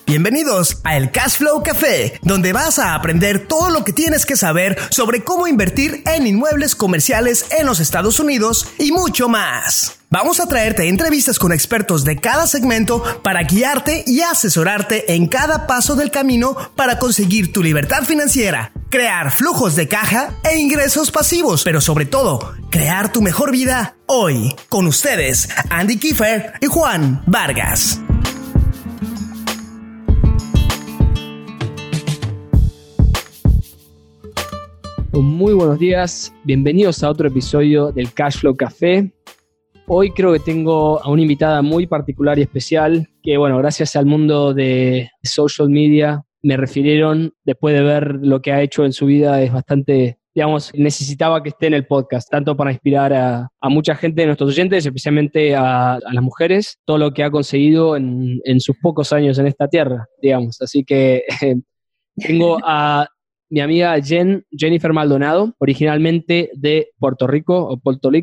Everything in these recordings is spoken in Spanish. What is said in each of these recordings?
Bienvenidos a El Cashflow Café, donde vas a aprender todo lo que tienes que saber sobre cómo invertir en inmuebles comerciales en los Estados Unidos y mucho más. Vamos a traerte entrevistas con expertos de cada segmento para guiarte y asesorarte en cada paso del camino para conseguir tu libertad financiera, crear flujos de caja e ingresos pasivos, pero sobre todo, crear tu mejor vida hoy. Con ustedes, Andy Kiefer y Juan Vargas. Muy buenos días, bienvenidos a otro episodio del Cashflow Café. Hoy creo que tengo a una invitada muy particular y especial que, bueno, gracias al mundo de social media me refirieron, después de ver lo que ha hecho en su vida, es bastante, digamos, necesitaba que esté en el podcast, tanto para inspirar a mucha gente de nuestros oyentes, especialmente a las mujeres, todo lo que ha conseguido en sus pocos años en esta tierra, digamos. Así que tengo a mi amiga Jennifer Maldonado, originalmente de Puerto Rico,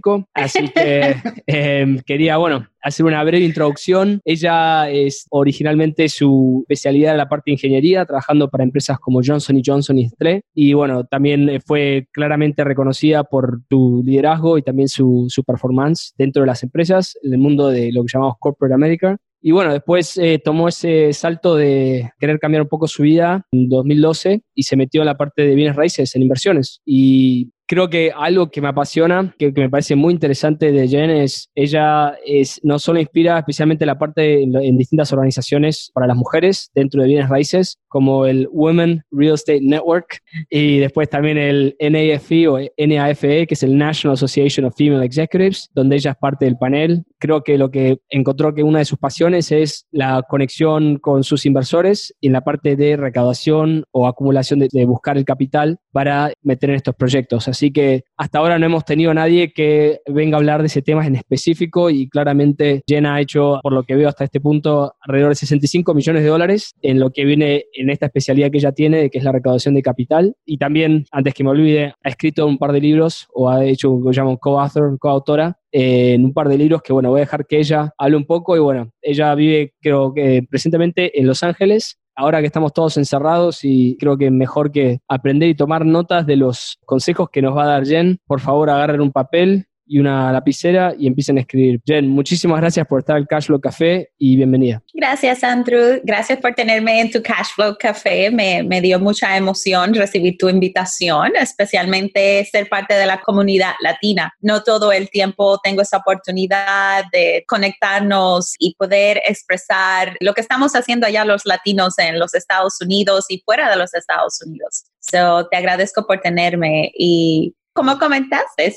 así que quería, hacer una breve introducción. Ella es originalmente su especialidad en la parte de ingeniería, trabajando para empresas como Johnson & Johnson y Nestlé, y también fue claramente reconocida por su liderazgo y también su performance dentro de las empresas, en el mundo de lo que llamamos Corporate America. Y después tomó ese salto de querer cambiar un poco su vida en 2012 y se metió en la parte de bienes raíces, en inversiones. Y creo que algo que me apasiona, que me parece muy interesante de Jen, ella no solo inspira especialmente la parte en distintas organizaciones para las mujeres dentro de bienes raíces, como el Women Real Estate Network, y después también el NAFE o NAFE, que es el National Association of Female Executives, donde ella es parte del panel. Creo que lo que encontró que una de sus pasiones es la conexión con sus inversores y en la parte de recaudación o acumulación de buscar el capital para meter en estos proyectos. Así que hasta ahora no hemos tenido a nadie que venga a hablar de ese tema en específico, y claramente Jen ha hecho, por lo que veo hasta este punto, alrededor de $65 millones en lo que viene en esta especialidad que ella tiene, que es la recaudación de capital. Y también, antes que me olvide, ha escrito un par de libros, o ha hecho lo que llaman coautora, en un par de libros que, voy a dejar que ella hable un poco. Y ella vive, creo que presentemente en Los Ángeles, ahora que estamos todos encerrados, y creo que mejor que aprender y tomar notas de los consejos que nos va a dar Jen. Por favor, agarren un papel y una lapicera y empiecen a escribir. Jen, muchísimas gracias por estar al Cashflow Café y bienvenida. Gracias, Andrew. Gracias por tenerme en tu Cashflow Café. Me dio mucha emoción recibir tu invitación, especialmente ser parte de la comunidad latina. No todo el tiempo tengo esa oportunidad de conectarnos y poder expresar lo que estamos haciendo allá los latinos en los Estados Unidos y fuera de los Estados Unidos. Te agradezco por tenerme. Y como comentaste,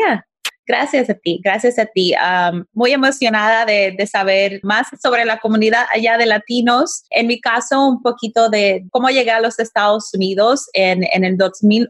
Gracias a ti. Muy emocionada de saber más sobre la comunidad allá de latinos. En mi caso, un poquito de cómo llegué a los Estados Unidos. En el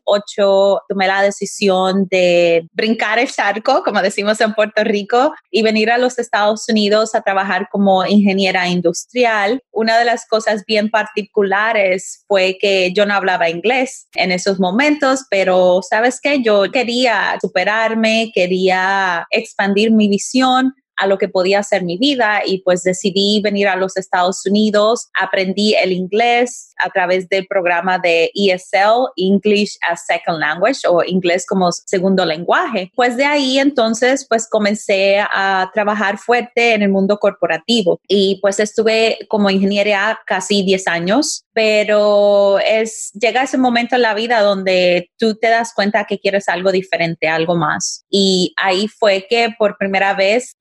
2008 tomé la decisión de brincar el charco, como decimos en Puerto Rico, y venir a los Estados Unidos a trabajar como ingeniera industrial. Una de las cosas bien particulares fue que yo no hablaba inglés en esos momentos, pero ¿sabes qué? Yo quería superarme, quería expandir mi visión a lo que podía hacer mi vida, y pues decidí venir a los Estados Unidos. Aprendí el inglés a través del programa de ESL, English as Second Language, o inglés como segundo lenguaje. Pues de ahí entonces pues comencé a trabajar fuerte en el mundo corporativo, y pues estuve como ingeniera casi 10 años, pero llega ese momento en la vida donde tú te das cuenta que quieres algo diferente, algo más. Y ahí fue que por primera vez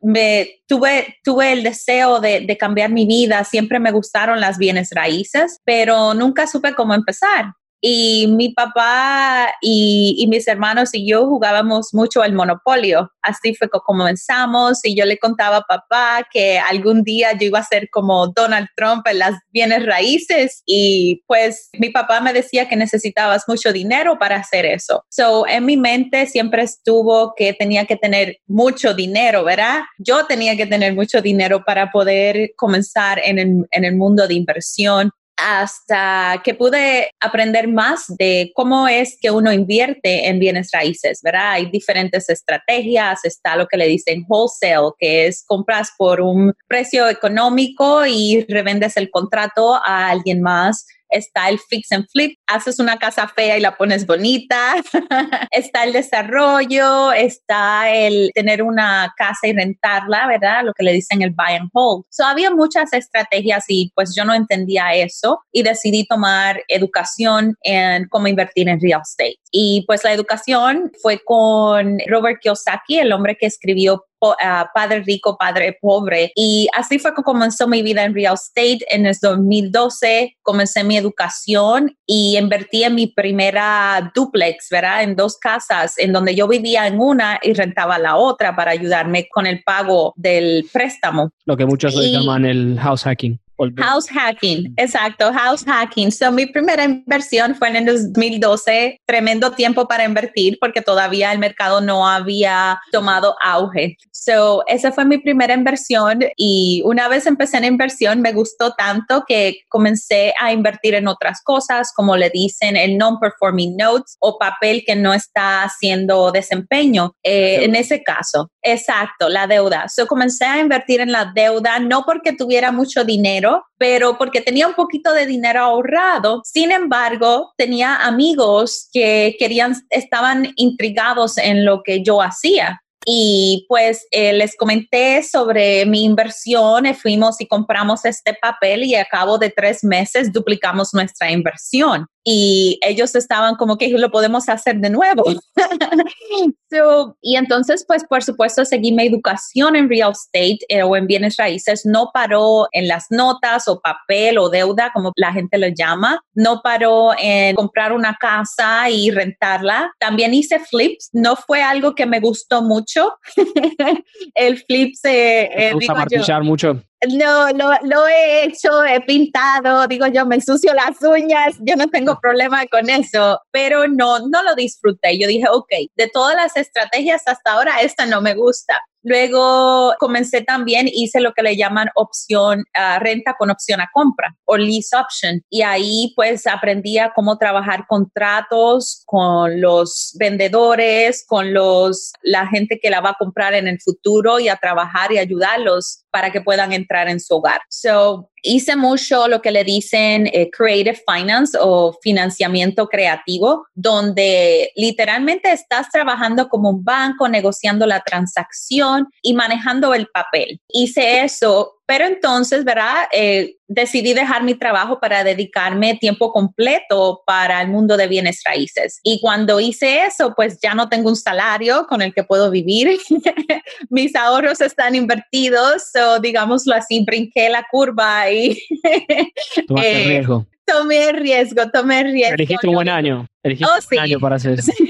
tuve el deseo de cambiar mi vida. Siempre me gustaron las bienes raíces, pero nunca supe cómo empezar. Y mi papá y mis hermanos y yo jugábamos mucho al Monopolio. Así fue como comenzamos, y yo le contaba a papá que algún día yo iba a ser como Donald Trump en las bienes raíces, y pues mi papá me decía que necesitabas mucho dinero para hacer eso. En mi mente siempre estuvo que tenía que tener mucho dinero, ¿verdad? Yo tenía que tener mucho dinero para poder comenzar en el mundo de inversión. hasta que pude aprender más de cómo es que uno invierte en bienes raíces, ¿verdad? Hay diferentes estrategias, está lo que le dicen wholesale, que es compras por un precio económico y revendes el contrato a alguien más. Está el fix and flip, haces una casa fea y la pones bonita. Está el desarrollo, está el tener una casa y rentarla, ¿verdad? Lo que le dicen el buy and hold. So, había muchas estrategias y pues yo no entendía eso y decidí tomar educación en cómo invertir en real estate. Y pues la educación fue con Robert Kiyosaki, el hombre que escribió Padre Rico, Padre Pobre. Y así fue que comenzó mi vida en real estate. En el 2012 comencé mi educación y invertí en mi primera duplex, ¿verdad? En 2 casas, en donde yo vivía en una y rentaba la otra para ayudarme con el pago del préstamo. Lo que muchos hoy llaman el house hacking. House hacking, exacto, house hacking. So, mi primera inversión fue en el 2012, tremendo tiempo para invertir porque todavía el mercado no había tomado auge. So, esa fue mi primera inversión y una vez empecé en inversión me gustó tanto que comencé a invertir en otras cosas, como le dicen el non-performing notes o papel que no está haciendo desempeño. En ese caso, exacto, la deuda. So, comencé a invertir en la deuda, no porque tuviera mucho dinero, pero porque tenía un poquito de dinero ahorrado. Sin embargo, tenía amigos que estaban intrigados en lo que yo hacía. Y pues les comenté sobre mi inversión, fuimos y compramos este papel y a cabo de 3 meses duplicamos nuestra inversión. Y ellos estaban como que lo podemos hacer de nuevo. Y entonces, pues, por supuesto, seguí mi educación en real estate o en bienes raíces. No paró en las notas o papel o deuda, como la gente lo llama. No paró en comprar una casa y rentarla. También hice flips. No fue algo que me gustó mucho. El flip ¿Te gusta martillar mucho? No, lo he hecho, he pintado, digo yo, me ensucio las uñas, yo no tengo problema con eso, pero no lo disfruté. Yo dije, ok, de todas las estrategias hasta ahora, esta no me gusta. Luego comencé también, hice lo que le llaman opción renta con opción a compra o lease option. Y ahí pues aprendí a cómo trabajar contratos con los vendedores, con la gente que la va a comprar en el futuro y a trabajar y ayudarlos para que puedan entrar en su hogar. So, hice mucho lo que le dicen creative finance o financiamiento creativo, donde literalmente estás trabajando como un banco, negociando la transacción y manejando el papel. Hice eso, pero entonces, ¿verdad? Decidí dejar mi trabajo para dedicarme tiempo completo para el mundo de bienes raíces. Y cuando hice eso, pues ya no tengo un salario con el que puedo vivir. Mis ahorros están invertidos, o digámoslo así, brinqué la curva y tomaste riesgo. Tomé riesgo. Elegiste un buen año. Un año para hacer eso.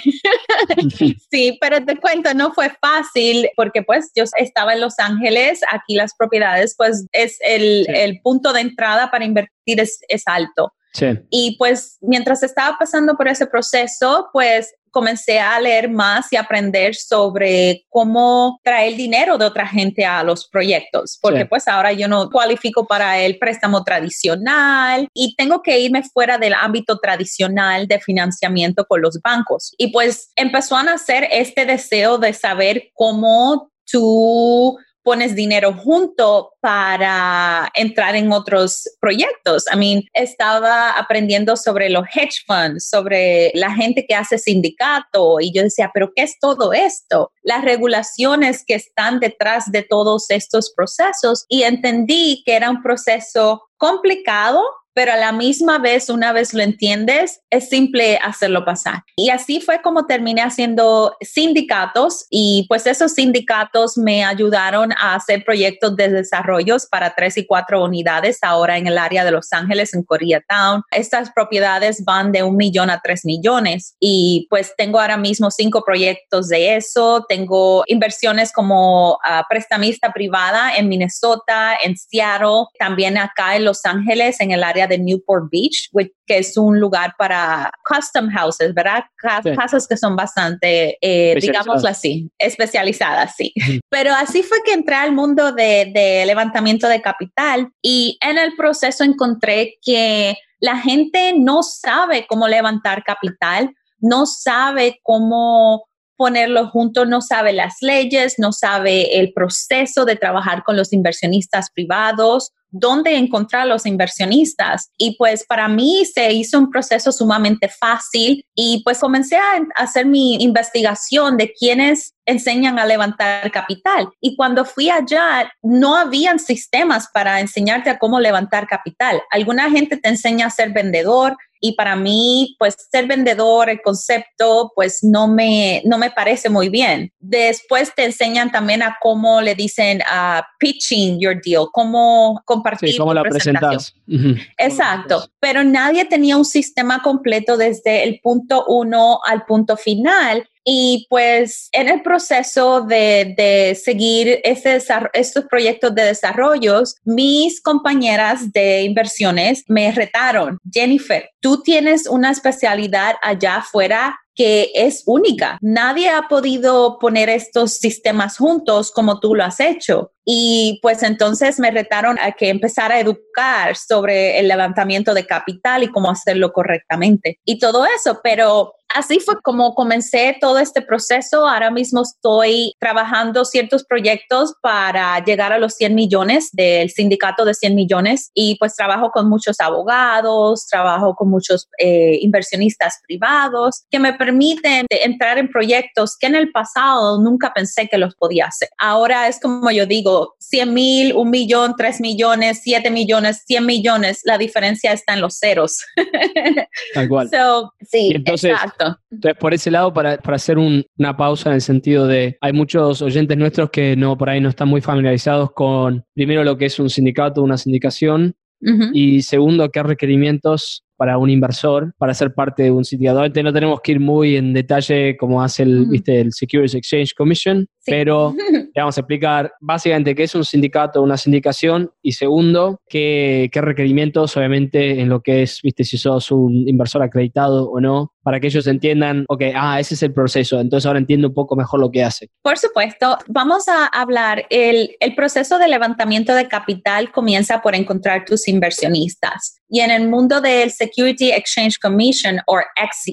Sí, pero te cuento, no fue fácil porque pues yo estaba en Los Ángeles, aquí las propiedades pues es el punto de entrada para invertir es alto. Sí. Y pues mientras estaba pasando por ese proceso, pues comencé a leer más y aprender sobre cómo traer dinero de otra gente a los proyectos, porque pues ahora yo no cualifico para el préstamo tradicional y tengo que irme fuera del ámbito tradicional de financiamiento con los bancos. Y pues empezó a nacer este deseo de saber cómo tú pones dinero junto para entrar en otros proyectos. Estaba aprendiendo sobre los hedge funds, sobre la gente que hace sindicato y yo decía, ¿pero qué es todo esto? Las regulaciones que están detrás de todos estos procesos y entendí que era un proceso complicado, pero a la misma vez, una vez lo entiendes, es simple hacerlo pasar. Y así fue como terminé haciendo sindicatos y pues esos sindicatos me ayudaron a hacer proyectos de desarrollos para 3 y 4 unidades ahora en el área de Los Ángeles, en Koreatown. Estas propiedades van de 1 millón a 3 millones y pues tengo ahora mismo 5 proyectos de eso. Tengo inversiones como prestamista privada en Minnesota, en Seattle, también acá en Los Ángeles, en el área área de Newport Beach, que es un lugar para custom houses, ¿verdad? Casas que son bastante, digámoslo así, especializadas, sí. Pero así fue que entré al mundo de levantamiento de capital y en el proceso encontré que la gente no sabe cómo levantar capital, no sabe cómo ponerlo junto, no sabe las leyes, no sabe el proceso de trabajar con los inversionistas privados, dónde encontrar los inversionistas. Y pues para mí se hizo un proceso sumamente fácil y pues comencé a hacer mi investigación de quiénes enseñan a levantar capital. Y cuando fui allá, no habían sistemas para enseñarte a cómo levantar capital. Alguna gente te enseña a ser vendedor y para mí, pues ser vendedor, el concepto, pues no me parece muy bien. Después te enseñan también a cómo le dicen pitching your deal, cómo compartir cómo la presentás. Exacto, pero nadie tenía un sistema completo desde el punto 1 al punto final. Y pues en el proceso de seguir estos proyectos de desarrollos, mis compañeras de inversiones me retaron: Jennifer, tú tienes una especialidad allá afuera que es única. Nadie ha podido poner estos sistemas juntos como tú lo has hecho. Y pues entonces me retaron a que empezara a educar sobre el levantamiento de capital y cómo hacerlo correctamente y todo eso. Pero así fue como comencé todo este proceso. Ahora mismo estoy trabajando ciertos proyectos para llegar a los 100 millones del sindicato de 100 millones y pues trabajo con muchos abogados, trabajo con muchos inversionistas privados que me permiten entrar en proyectos que en el pasado nunca pensé que los podía hacer. Ahora es como yo digo, 100,000, 1 millón, 3 millones, 7 millones, 100 millones, la diferencia está en los ceros. Tal cual. Sí, entonces, exacto. Entonces, por ese lado, para hacer una pausa en el sentido de, hay muchos oyentes nuestros que por ahí no están muy familiarizados con, primero, lo que es un sindicato, una sindicación, y segundo, qué requerimientos para un inversor para ser parte de un sindicato. Obviamente no tenemos que ir muy en detalle como hace el Securities Exchange Commission, pero le vamos a explicar básicamente qué es un sindicato, una sindicación, y segundo, qué requerimientos, obviamente, en lo que es, si sos un inversor acreditado o no, para que ellos entiendan, ese es el proceso, entonces ahora entiendo un poco mejor lo que hace. Por supuesto, vamos a hablar, el proceso de levantamiento de capital comienza por encontrar tus inversionistas. Y en el mundo del Security Exchange Commission o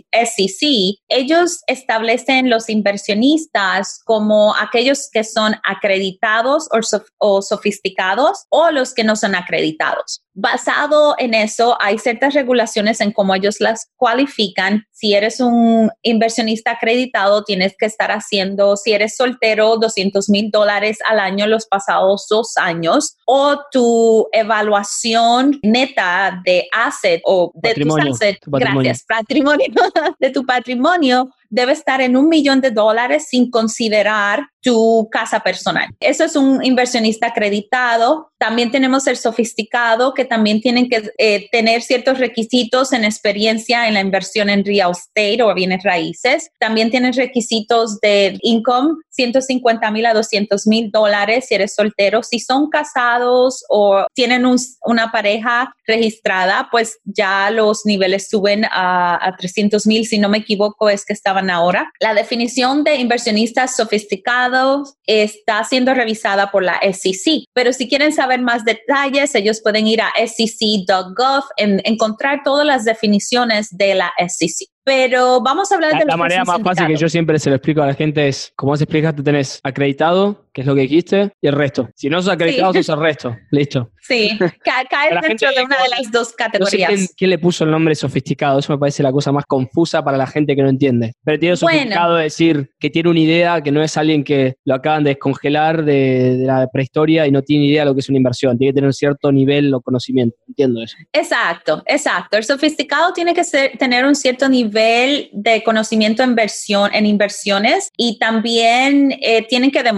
SEC, ellos establecen los inversionistas como aquellos que son acreditados o sofisticados o los que no son acreditados. Basado en eso, hay ciertas regulaciones en cómo ellos las cualifican. Si eres un inversionista acreditado, tienes que estar haciendo, si eres soltero, $200,000 al año los pasados 2 años, o tu evaluación neta de asset o de patrimonio, tus assets, patrimonio, de tu patrimonio debe estar en $1 millón sin considerar tu casa personal. Eso es un inversionista acreditado. También tenemos el sofisticado, que también tienen que tener ciertos requisitos en experiencia en la inversión en real estate o bienes raíces. También tienen requisitos de income, $150,000 a $200,000 si eres soltero. Si son casados o tienen una pareja registrada, pues ya los niveles suben a $300,000, si no me equivoco, es que estaban ahora. La definición de inversionistas sofisticados está siendo revisada por la SEC, pero si quieren saber más detalles, ellos pueden ir a sec.gov y encontrar todas las definiciones de la SEC. Pero vamos a hablar de la manera más fácil que yo siempre se lo explico a la gente es, como vos explicaste, tenés acreditado, que es lo que dijiste, y el resto. Si no sos acreditado, sos el resto. Listo. Sí, caes dentro de una de las dos categorías. No sé quién le puso el nombre sofisticado, eso me parece la cosa más confusa para la gente que no entiende. Pero tiene sofisticado de decir que tiene una idea, que no es alguien que lo acaban de descongelar de la prehistoria y no tiene idea de lo que es una inversión. Tiene que tener un cierto nivel o conocimiento. Entiendo eso. Exacto. El sofisticado tiene que tener un cierto nivel de conocimiento en inversiones y también tienen que demostrarlo.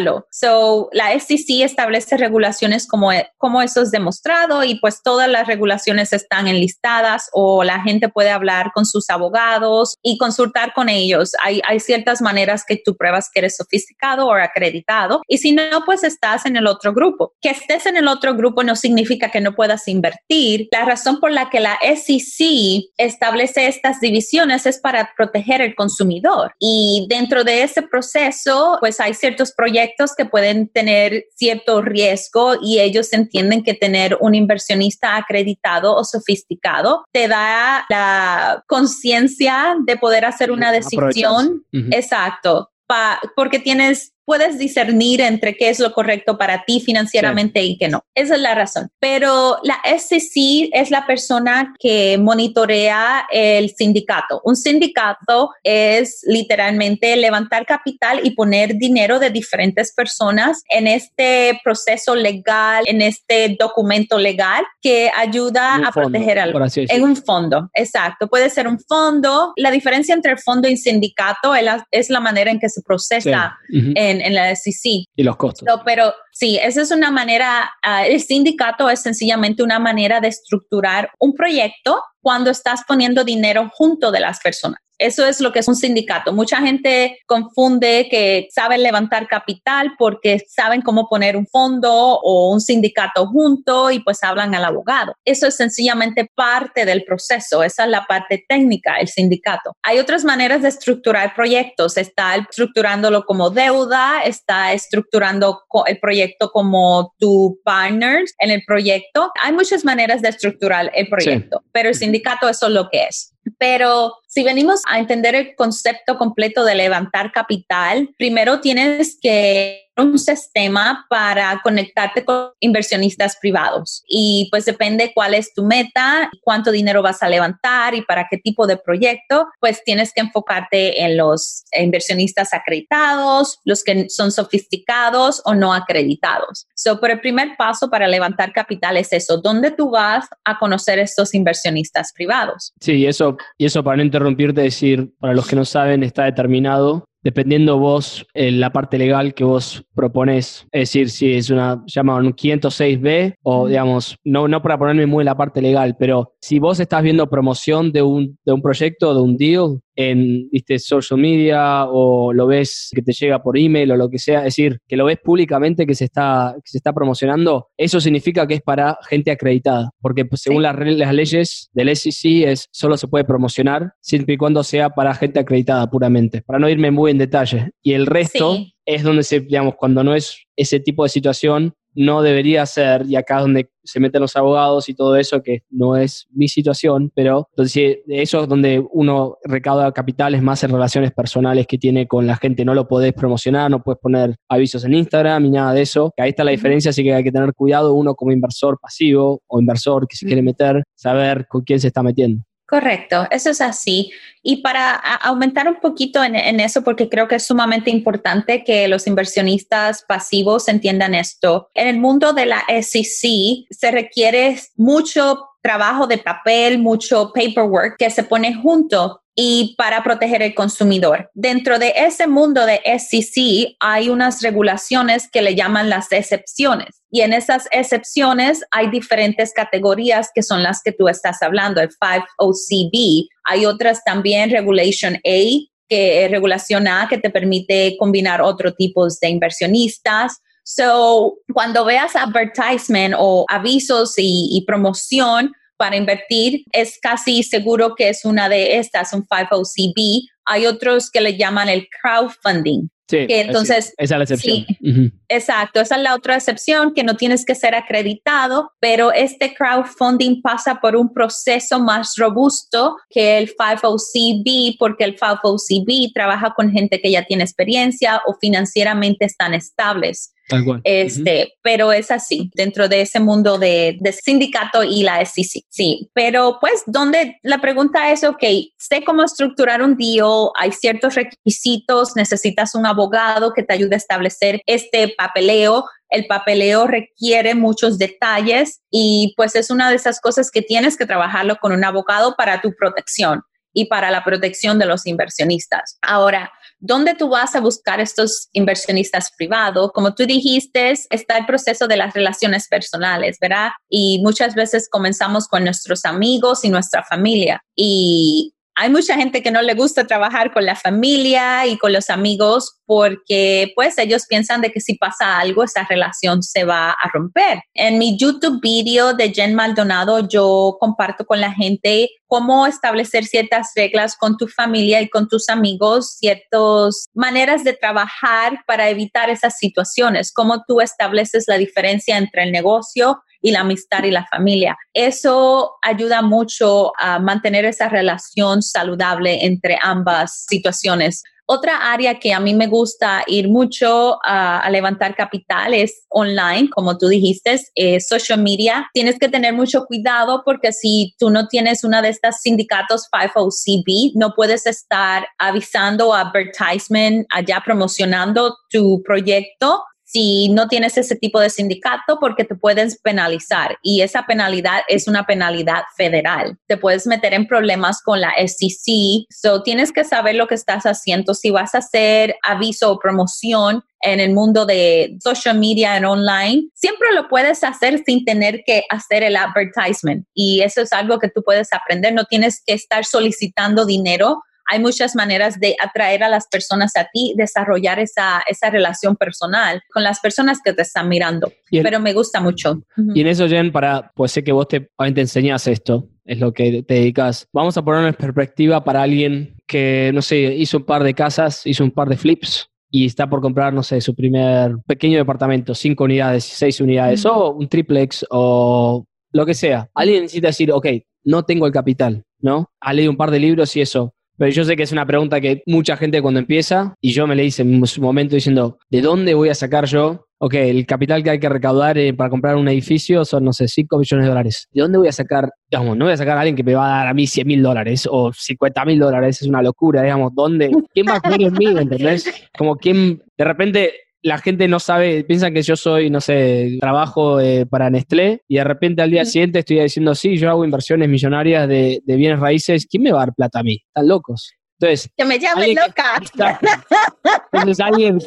demostrarlo. So, la SEC establece regulaciones como eso es demostrado y pues todas las regulaciones están enlistadas o la gente puede hablar con sus abogados y consultar con ellos. Hay ciertas maneras que tú pruebas que eres sofisticado o acreditado y si no, pues estás en el otro grupo. Que estés en el otro grupo no significa que no puedas invertir. La razón por la que la SEC establece estas divisiones es para proteger al consumidor y dentro de ese proceso pues hay ciertos proyectos que pueden tener cierto riesgo y ellos entienden que tener un inversionista acreditado o sofisticado te da la conciencia de poder hacer una decisión. Exacto. Porque puedes discernir entre qué es lo correcto para ti financieramente y qué no. Esa es la razón. Pero la SEC es la persona que monitorea el sindicato. Un sindicato es literalmente levantar capital y poner dinero de diferentes personas en este proceso legal, en este documento legal que ayuda a proteger al en un fondo. Exacto. Puede ser un fondo. La diferencia entre el fondo y sindicato es la manera en que se procesa en la SEC. Y los costos. Pero sí, esa es una manera, el sindicato es sencillamente una manera de estructurar un proyecto cuando estás poniendo dinero junto de las personas. Eso es lo que es un sindicato. Mucha gente confunde que saben levantar capital porque saben cómo poner un fondo o un sindicato junto y pues hablan al abogado. Eso es sencillamente parte del proceso. Esa es la parte técnica, el sindicato. Hay otras maneras de estructurar proyectos. Está estructurándolo como deuda, está estructurando el proyecto como tu partners en el proyecto. Hay muchas maneras de estructurar el proyecto, pero el sindicato eso es lo que es. Pero si venimos a entender el concepto completo de levantar capital, primero tienes que un sistema para conectarte con inversionistas privados y pues depende cuál es tu meta, cuánto dinero vas a levantar y para qué tipo de proyecto, pues tienes que enfocarte en los inversionistas acreditados, los que son sofisticados o no acreditados. Pero el primer paso para levantar capital es eso, ¿dónde tú vas a conocer estos inversionistas privados? Sí, y eso para no interrumpirte, decir, para los que no saben, está determinado dependiendo vos la parte legal que vos proponés. Es decir, si es llaman un 506B o digamos, no para ponerme muy en la parte legal, pero si vos estás viendo promoción de un proyecto, de un deal en social media o lo ves que te llega por email o lo que sea, es decir, que lo ves públicamente que se está promocionando, eso significa que es para gente acreditada, porque pues, según las leyes del SEC solo se puede promocionar siempre y cuando sea para gente acreditada puramente, para no irme muy en detalle. Y el resto es donde cuando no es ese tipo de situación, no debería ser, y acá es donde se meten los abogados y todo eso, que no es mi situación, pero entonces eso es donde uno recauda capitales más en relaciones personales que tiene con la gente. No lo podés promocionar, no puedes poner avisos en Instagram ni nada de eso, que ahí está la diferencia, así que hay que tener cuidado uno como inversor pasivo o inversor que se quiere meter, saber con quién se está metiendo. Correcto, eso es así. Y para aumentar un poquito en eso, porque creo que es sumamente importante que los inversionistas pasivos entiendan esto. En el mundo de la SEC se requiere mucho trabajo de papel, mucho paperwork que se pone junto y para proteger al consumidor. Dentro de ese mundo de SEC hay unas regulaciones que le llaman las excepciones. Y en esas excepciones hay diferentes categorías que son las que tú estás hablando, el 50CB. Hay otras también, Regulation A, que es regulación A, que te permite combinar otros tipos de inversionistas. Cuando veas advertisement o avisos y promoción para invertir, es casi seguro que es una de estas, un 50CB. Hay otros que le llaman el crowdfunding. Sí, que entonces, esa es la excepción. Sí, exacto, esa es la otra excepción, que no tienes que ser acreditado, pero este crowdfunding pasa por un proceso más robusto que el 50CB, porque el 50CB trabaja con gente que ya tiene experiencia o financieramente están estables. Tal cual. Pero es así, dentro de ese mundo de sindicato y la SEC. Sí, pero pues la pregunta es, sé cómo estructurar un deal, hay ciertos requisitos, necesitas un abogado que te ayude a establecer este papeleo. El papeleo requiere muchos detalles y pues es una de esas cosas que tienes que trabajarlo con un abogado para tu protección. y para la protección de los inversionistas. Ahora, ¿dónde tú vas a buscar estos inversionistas privados? Como tú dijiste, está el proceso de las relaciones personales, ¿verdad? Y muchas veces comenzamos con nuestros amigos y nuestra familia. Y hay mucha gente que no le gusta trabajar con la familia y con los amigos porque pues ellos piensan de que si pasa algo, esa relación se va a romper. En mi YouTube video de Jen Maldonado, yo comparto con la gente cómo establecer ciertas reglas con tu familia y con tus amigos, ciertas maneras de trabajar para evitar esas situaciones, cómo tú estableces la diferencia entre el negocio y la amistad y la familia. Eso ayuda mucho a mantener esa relación saludable entre ambas situaciones. Otra área que a mí me gusta ir mucho a levantar capital es online, como tú dijiste, social media. Tienes que tener mucho cuidado porque si tú no tienes una de estas sindicatos 501(c)(b, no puedes estar avisando a advertisement, allá promocionando tu proyecto si no tienes ese tipo de sindicato porque te puedes penalizar y esa penalidad es una penalidad federal. Te puedes meter en problemas con la SEC. So tienes que saber lo que estás haciendo. Si vas a hacer aviso o promoción en el mundo de social media en online, siempre lo puedes hacer sin tener que hacer el advertisement. Y eso es algo que tú puedes aprender. No tienes que estar solicitando dinero. Hay muchas maneras de atraer a las personas a ti, desarrollar esa relación personal con las personas que te están mirando. Pero me gusta mucho. Y en eso, Jen, pues sé que vos te enseñás esto, es lo que te dedicas. Vamos a poner en perspectiva para alguien que, no sé, hizo un par de casas, hizo un par de flips y está por comprar, no sé, su primer pequeño departamento, 5 unidades, 6 unidades, o un triplex o lo que sea. Alguien necesita decir, ok, no tengo el capital, ¿no? Ha leído un par de libros y eso. Pero yo sé que es una pregunta que mucha gente cuando empieza, y yo me le hice en su momento diciendo, ¿de dónde voy a sacar yo? Ok, el capital que hay que recaudar para comprar un edificio son, no sé, 5 millones de dólares. ¿De dónde voy a sacar? Digamos, no voy a sacar a alguien que me va a dar a mí $100,000 o $50,000, es una locura, digamos, ¿dónde? ¿Quién va a creer en mí, entendés? Como quién, de repente... La gente no sabe, piensan que yo soy, no sé, trabajo para Nestlé y de repente al día siguiente estoy diciendo, sí, yo hago inversiones millonarias de bienes raíces. ¿Quién me va a dar plata a mí? Están locos. Entonces, que me llamen loca. Entonces, alguien,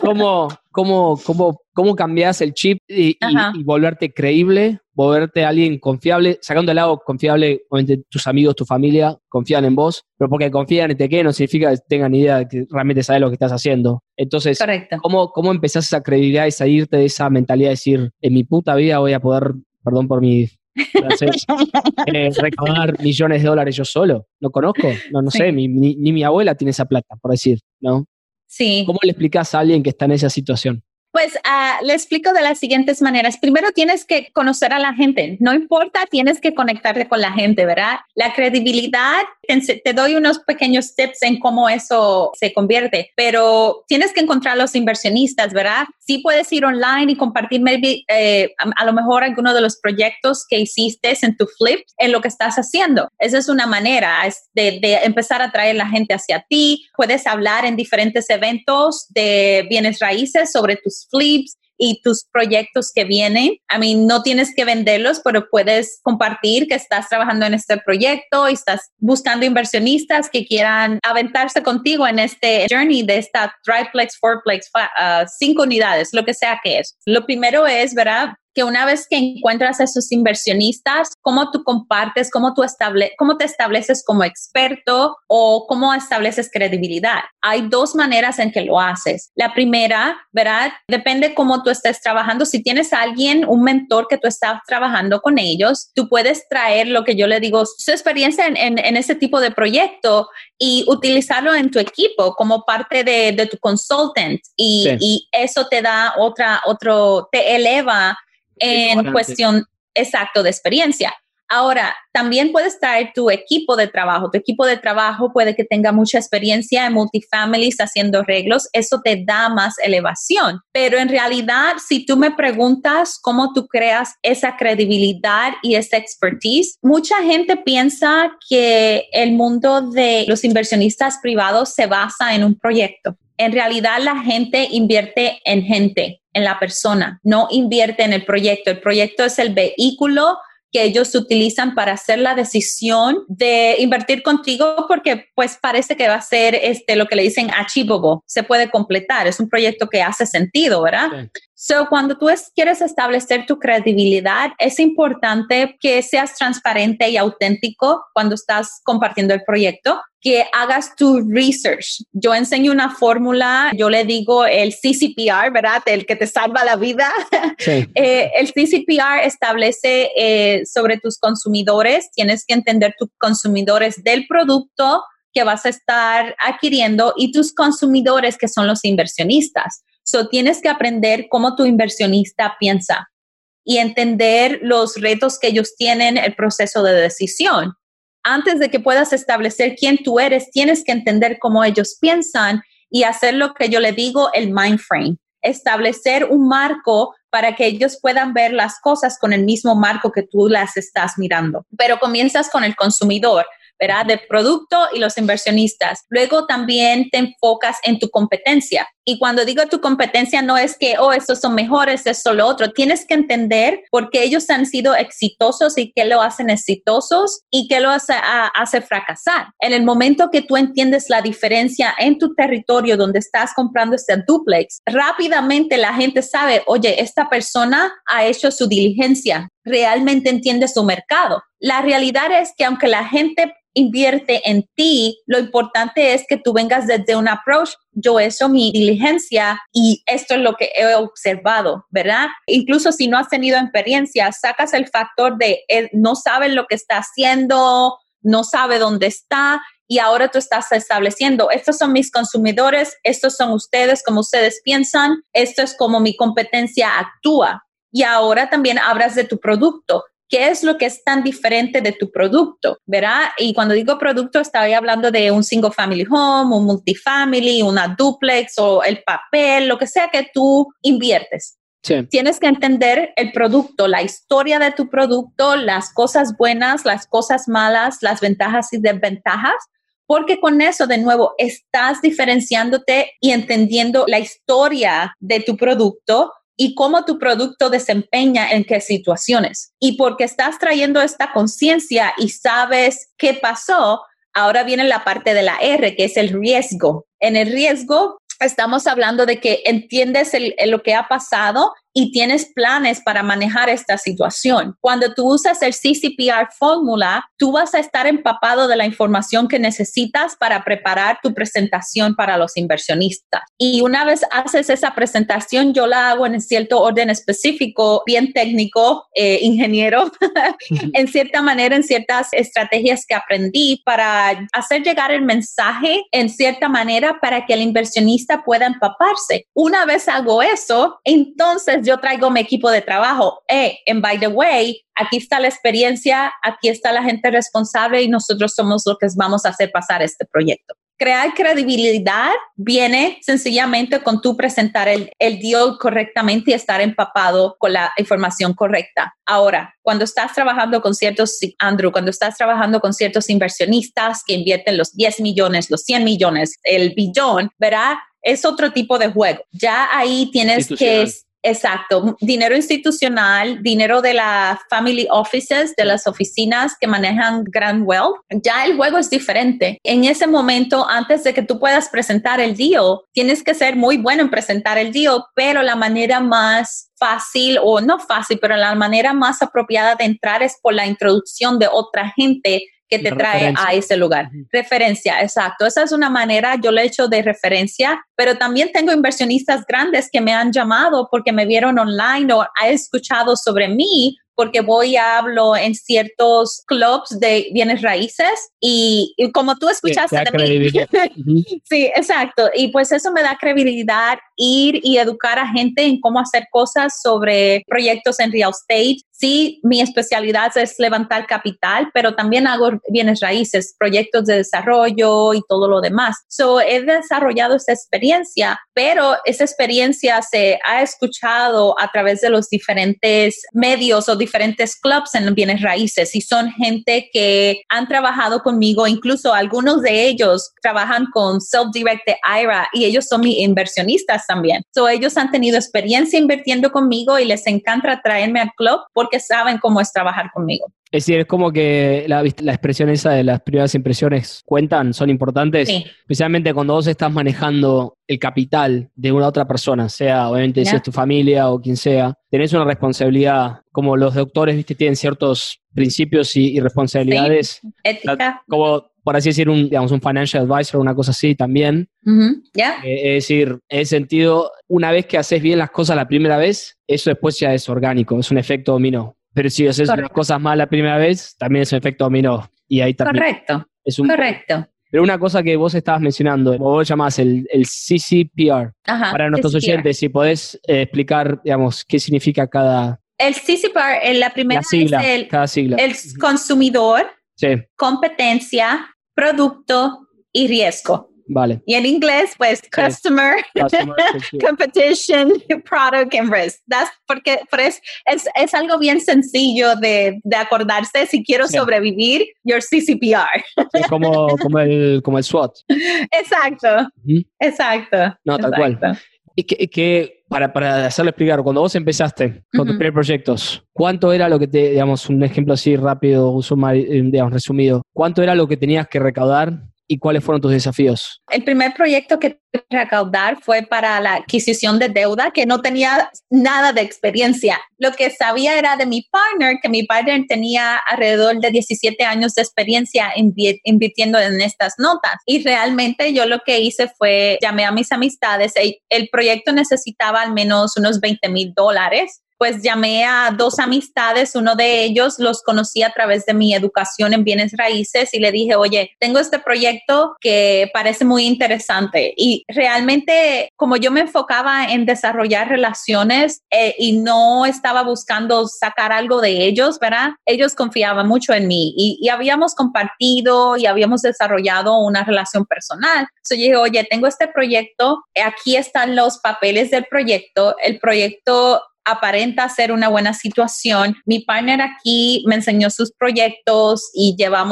¿cómo cambias el chip y volverte creíble, volverte alguien confiable, sacando del lado confiable, obviamente tus amigos, tu familia confían en vos, pero porque confían en ti, no significa que tengan idea de que realmente sabes lo que estás haciendo. Entonces, ¿cómo empezás esa credibilidad y salirte de esa mentalidad de decir, en mi puta vida voy a poder, perdón por mi francés, recaudar millones de dólares yo solo? No conozco, no sé, ni mi abuela tiene esa plata, por decir, ¿no? Sí. ¿Cómo le explicás a alguien que está en esa situación? Pues le explico de las siguientes maneras. Primero tienes que conocer a la gente. No importa, tienes que conectarte con la gente, ¿verdad? La credibilidad, te doy unos pequeños tips en cómo eso se convierte, pero tienes que encontrar a los inversionistas, ¿verdad? Sí puedes ir online y compartir maybe, a lo mejor alguno de los proyectos que hiciste en tu flip, en lo que estás haciendo. Esa es una manera de empezar a traer la gente hacia ti. Puedes hablar en diferentes eventos de bienes raíces sobre tus flips y tus proyectos que vienen. No tienes que venderlos, pero puedes compartir que estás trabajando en este proyecto y estás buscando inversionistas que quieran aventarse contigo en este journey de esta triplex, fourplex, 5 unidades, lo que sea que es. Lo primero es, ¿verdad?, que una vez que encuentras a esos inversionistas, cómo tú compartes, cómo te estableces como experto o cómo estableces credibilidad. Hay 2 maneras en que lo haces. La primera, ¿verdad?, depende cómo tú estés trabajando. Si tienes a alguien, un mentor que tú estás trabajando con ellos, tú puedes traer lo que yo le digo, su experiencia en ese tipo de proyecto y utilizarlo en tu equipo como parte de tu consultant y eso te da te eleva en cuestión exacto de experiencia. Ahora, también puedes traer tu equipo de trabajo. Tu equipo de trabajo puede que tenga mucha experiencia en multifamilies haciendo arreglos. Eso te da más elevación. Pero en realidad, si tú me preguntas cómo tú creas esa credibilidad y esa expertise, mucha gente piensa que el mundo de los inversionistas privados se basa en un proyecto. En realidad, la gente invierte en gente, en la persona, no invierte en el proyecto. El proyecto es el vehículo que ellos utilizan para hacer la decisión de invertir contigo porque pues parece que va a ser lo que le dicen achievable, se puede completar, es un proyecto que hace sentido, ¿verdad? Sí. So, cuando tú quieres establecer tu credibilidad, es importante que seas transparente y auténtico cuando estás compartiendo el proyecto, que hagas tu research. Yo enseño una fórmula, yo le digo el CCPR, ¿verdad? El que te salva la vida. Sí. El CCPR establece sobre tus consumidores, tienes que entender tus consumidores del producto que vas a estar adquiriendo y tus consumidores que son los inversionistas. So, tienes que aprender cómo tu inversionista piensa y entender los retos que ellos tienen, el proceso de decisión. Antes de que puedas establecer quién tú eres, tienes que entender cómo ellos piensan y hacer lo que yo le digo, el mind frame. Establecer un marco para que ellos puedan ver las cosas con el mismo marco que tú las estás mirando. Pero comienzas con el consumidor, ¿verdad? Del producto y los inversionistas. Luego también te enfocas en tu competencia. Y cuando digo tu competencia no es que, estos son mejores, esto, lo otro. Tienes que entender por qué ellos han sido exitosos y qué lo hacen exitosos y qué lo hace fracasar. En el momento que tú entiendes la diferencia en tu territorio donde estás comprando este duplex, rápidamente la gente sabe, oye, esta persona ha hecho su diligencia, realmente entiende su mercado. La realidad es que aunque la gente invierte en ti, lo importante es que tú vengas desde un approach. Yo he hecho mi diligencia y esto es lo que he observado, ¿verdad? Incluso si no has tenido experiencia, sacas el factor de no sabe lo que está haciendo, no sabe dónde está y ahora tú estás estableciendo, estos son mis consumidores, estos son ustedes, como ustedes piensan, esto es como mi competencia actúa. Y ahora también hablas de tu producto. ¿Qué es lo que es tan diferente de tu producto? ¿Verdad? Y cuando digo producto, estoy hablando de un single family home, un multifamily, una duplex o el papel, lo que sea que tú inviertes. Sí. Tienes que entender el producto, la historia de tu producto, las cosas buenas, las cosas malas, las ventajas y desventajas, porque con eso, de nuevo, estás diferenciándote y entendiendo la historia de tu producto y cómo tu producto desempeña en qué situaciones. Y porque estás trayendo esta conciencia y sabes qué pasó, ahora viene la parte de la R, que es el riesgo. En el riesgo estamos hablando de que entiendes lo que ha pasado y tienes planes para manejar esta situación. Cuando tú usas el CCPR fórmula, tú vas a estar empapado de la información que necesitas para preparar tu presentación para los inversionistas. Y una vez haces esa presentación, yo la hago en cierto orden específico, bien técnico, ingeniero, en cierta manera, en ciertas estrategias que aprendí para hacer llegar el mensaje en cierta manera para que el inversionista pueda empaparse. Una vez hago eso, entonces yo traigo mi equipo de trabajo. And by the way, aquí está la experiencia, aquí está la gente responsable y nosotros somos los que vamos a hacer pasar este proyecto. Crear credibilidad viene sencillamente con tú presentar el deal correctamente y estar empapado con la información correcta. Ahora, cuando estás trabajando con cuando estás trabajando con ciertos inversionistas que invierten los 10 millones, los 100 millones, el billón, ¿verdad? Es otro tipo de juego. Ya ahí tienes que... Exacto, dinero institucional, dinero de las family offices, de las oficinas que manejan grand wealth. Ya el juego es diferente. En ese momento, antes de que tú puedas presentar el deal, tienes que ser muy bueno en presentar el deal, pero la manera más fácil, o no fácil, pero la manera más apropiada de entrar es por la introducción de otra gente que te trae a ese lugar. Referencia, exacto. Esa es una manera, yo le he hecho de referencia, pero también tengo inversionistas grandes que me han llamado porque me vieron online o han escuchado sobre mí porque voy y hablo en ciertos clubs de bienes raíces y como tú escuchaste de mí. Sí, exacto. Y pues eso me da credibilidad, ir y educar a gente en cómo hacer cosas sobre proyectos en real estate. Sí, mi especialidad es levantar capital, pero también hago bienes raíces, proyectos de desarrollo y todo lo demás. So, he desarrollado esa experiencia, pero esa experiencia se ha escuchado a través de los diferentes medios o diferentes clubs en bienes raíces y son gente que han trabajado conmigo, incluso algunos de ellos trabajan con Self-Direct de IRA y ellos son mis inversionistas también. So, ellos han tenido experiencia invirtiendo conmigo y les encanta traerme al club porque porque saben cómo es trabajar conmigo. Es decir, es como que la expresión esa de las primeras impresiones cuentan, son importantes, Sí. especialmente cuando vos estás manejando el capital de una otra persona, sea obviamente si es tu familia o quien sea, tenés una responsabilidad, como los doctores, viste, tienen ciertos principios y responsabilidades. Sí. Ética. Como, por así decir, un financial advisor, una cosa así también. ¿Ya? Es decir, en ese sentido, una vez que haces bien las cosas la primera vez, eso después ya es orgánico, es un efecto dominó. Pero si haces las cosas mal la primera vez, también es un efecto dominó. Y ahí también Correcto. Pero una cosa que vos estabas mencionando, como vos llamás el CCPR, para nuestros oyentes, si podés explicar, digamos, qué significa cada... El CCPR, la primera sigla, es cada sigla. El consumidor, sí. Competencia, producto y riesgo. Vale. Y en inglés, pues, customer competition, product and risk. Porque es algo bien sencillo de acordarse. Si quiero sobrevivir, your CCPR. Es como el SWOT. Exacto. Exacto. No, tal cual. Y que para hacerlo explicar, cuando vos empezaste con tus primeros proyectos, ¿cuánto era lo que digamos, un ejemplo así rápido, digamos, resumido, ¿cuánto era lo que tenías que recaudar? ¿Y cuáles fueron tus desafíos? El primer proyecto que tuve que recaudar fue para la adquisición de deuda, que no tenía nada de experiencia. Lo que sabía era de mi partner, que mi partner tenía alrededor de 17 años de experiencia invirtiendo en estas notas. Y realmente yo lo que hice fue, llamé a mis amistades. El proyecto necesitaba al menos unos $20,000. Pues llamé a 2 amistades, uno de ellos los conocí a través de mi educación en bienes raíces y le dije, oye, tengo este proyecto que parece muy interesante. Y realmente, como yo me enfocaba en desarrollar relaciones y no estaba buscando sacar algo de ellos, ¿verdad? Ellos confiaban mucho en mí y habíamos compartido y habíamos desarrollado una relación personal. Entonces yo dije, oye, tengo este proyecto, aquí están los papeles del proyecto, el proyecto aparenta ser una buena situación. Mi partner aquí me enseñó sus proyectos y lleva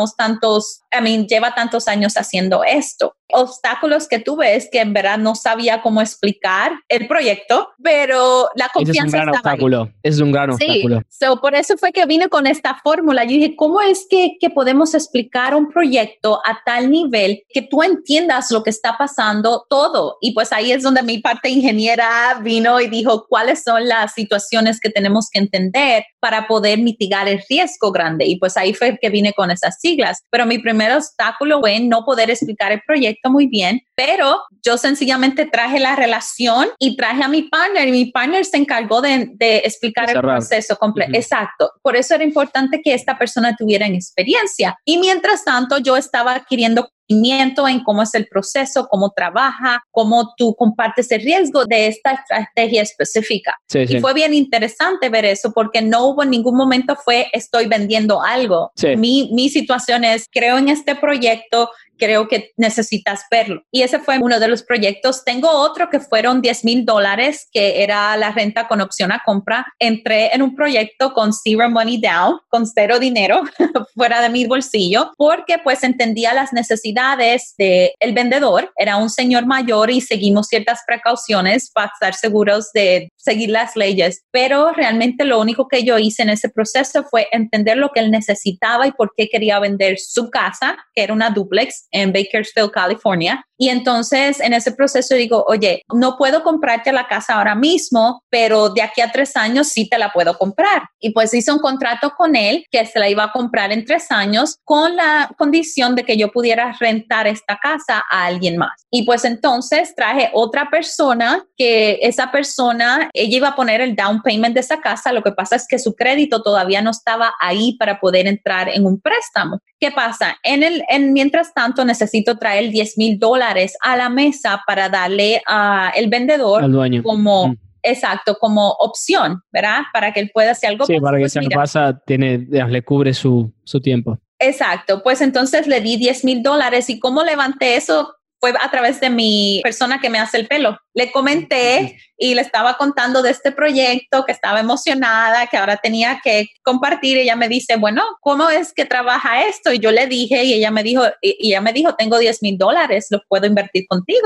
tantos años haciendo esto. Obstáculos que tuve es que en verdad no sabía cómo explicar el proyecto, pero la confianza estaba ahí. Es un gran obstáculo. Por eso fue que vine con esta fórmula. Yo dije, ¿cómo es que podemos explicar un proyecto a tal nivel que tú entiendas lo que está pasando todo? Y pues ahí es donde mi parte ingeniera vino y dijo, ¿cuáles son las situaciones que tenemos que entender para poder mitigar el riesgo grande? Y pues ahí fue que vine con esas siglas. Pero mi primer obstáculo fue no poder explicar el proyecto muy bien, pero yo sencillamente traje la relación y traje a mi partner y mi partner se encargó de explicar el proceso completo. Exacto. Por eso era importante que esta persona tuviera experiencia. Y mientras tanto, yo estaba adquiriendo en cómo es el proceso, cómo trabaja, cómo tú compartes el riesgo de esta estrategia específica. Y fue bien interesante ver eso porque no hubo en ningún momento estoy vendiendo algo. Mi situación es, creo en este proyecto, creo que necesitas verlo. Y ese fue uno de los proyectos. Tengo otro que fueron $10,000, que era la renta con opción a compra. Entré en un proyecto con zero money down, con 0 dinero fuera de mi bolsillo, porque pues entendía las necesidades del vendedor. Era un señor mayor y seguimos ciertas precauciones para estar seguros de seguir las leyes. Pero realmente lo único que yo hice en ese proceso fue entender lo que él necesitaba y por qué quería vender su casa, que era una duplex en Bakersfield, California. Y entonces en ese proceso digo, oye, no puedo comprarte la casa ahora mismo, pero de aquí a 3 años sí te la puedo comprar. Y pues hice un contrato con él que se la iba a comprar en 3 años con la condición de que yo pudiera rentar esta casa a alguien más. Y pues entonces traje otra persona que esa persona, ella iba a poner el down payment de esa casa. Lo que pasa es que su crédito todavía no estaba ahí para poder entrar en un préstamo. ¿Qué pasa? Mientras tanto, necesito traer $10,000 a la mesa para darle al vendedor al dueño como, exacto, como opción, ¿verdad? Para que él pueda hacer algo. Sí, para que si algo pasa, le cubre su tiempo. Exacto, pues entonces le di $10,000 y cómo levanté eso fue a través de mi persona que me hace el pelo. Le comenté y le estaba contando de este proyecto, que estaba emocionada, que ahora tenía que compartir. Ella me dice, bueno, ¿cómo es que trabaja esto? Y yo le dije, y ella me dijo, tengo $10,000, los puedo invertir contigo.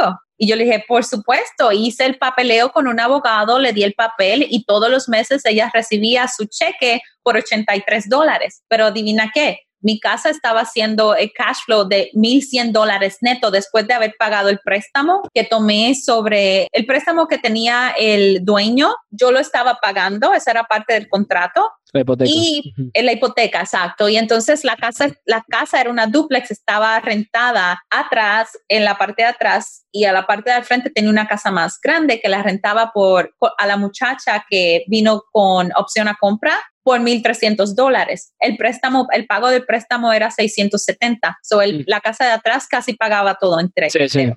Y yo le dije, por supuesto, hice el papeleo con un abogado, le di el papel y todos los meses ella recibía su cheque por $83. Pero adivina qué, mi casa estaba haciendo el cash flow de $1,100 neto después de haber pagado el préstamo que tomé sobre el préstamo que tenía el dueño. Yo lo estaba pagando, esa era parte del contrato. La hipoteca. Y la hipoteca, exacto. Y entonces la casa era una dúplex, estaba rentada atrás, en la parte de atrás, y a la parte de frente tenía una casa más grande que la rentaba a la muchacha que vino con opción a compra por $1,300. El pago del préstamo era $670. La casa de atrás casi pagaba todo entre. Sí.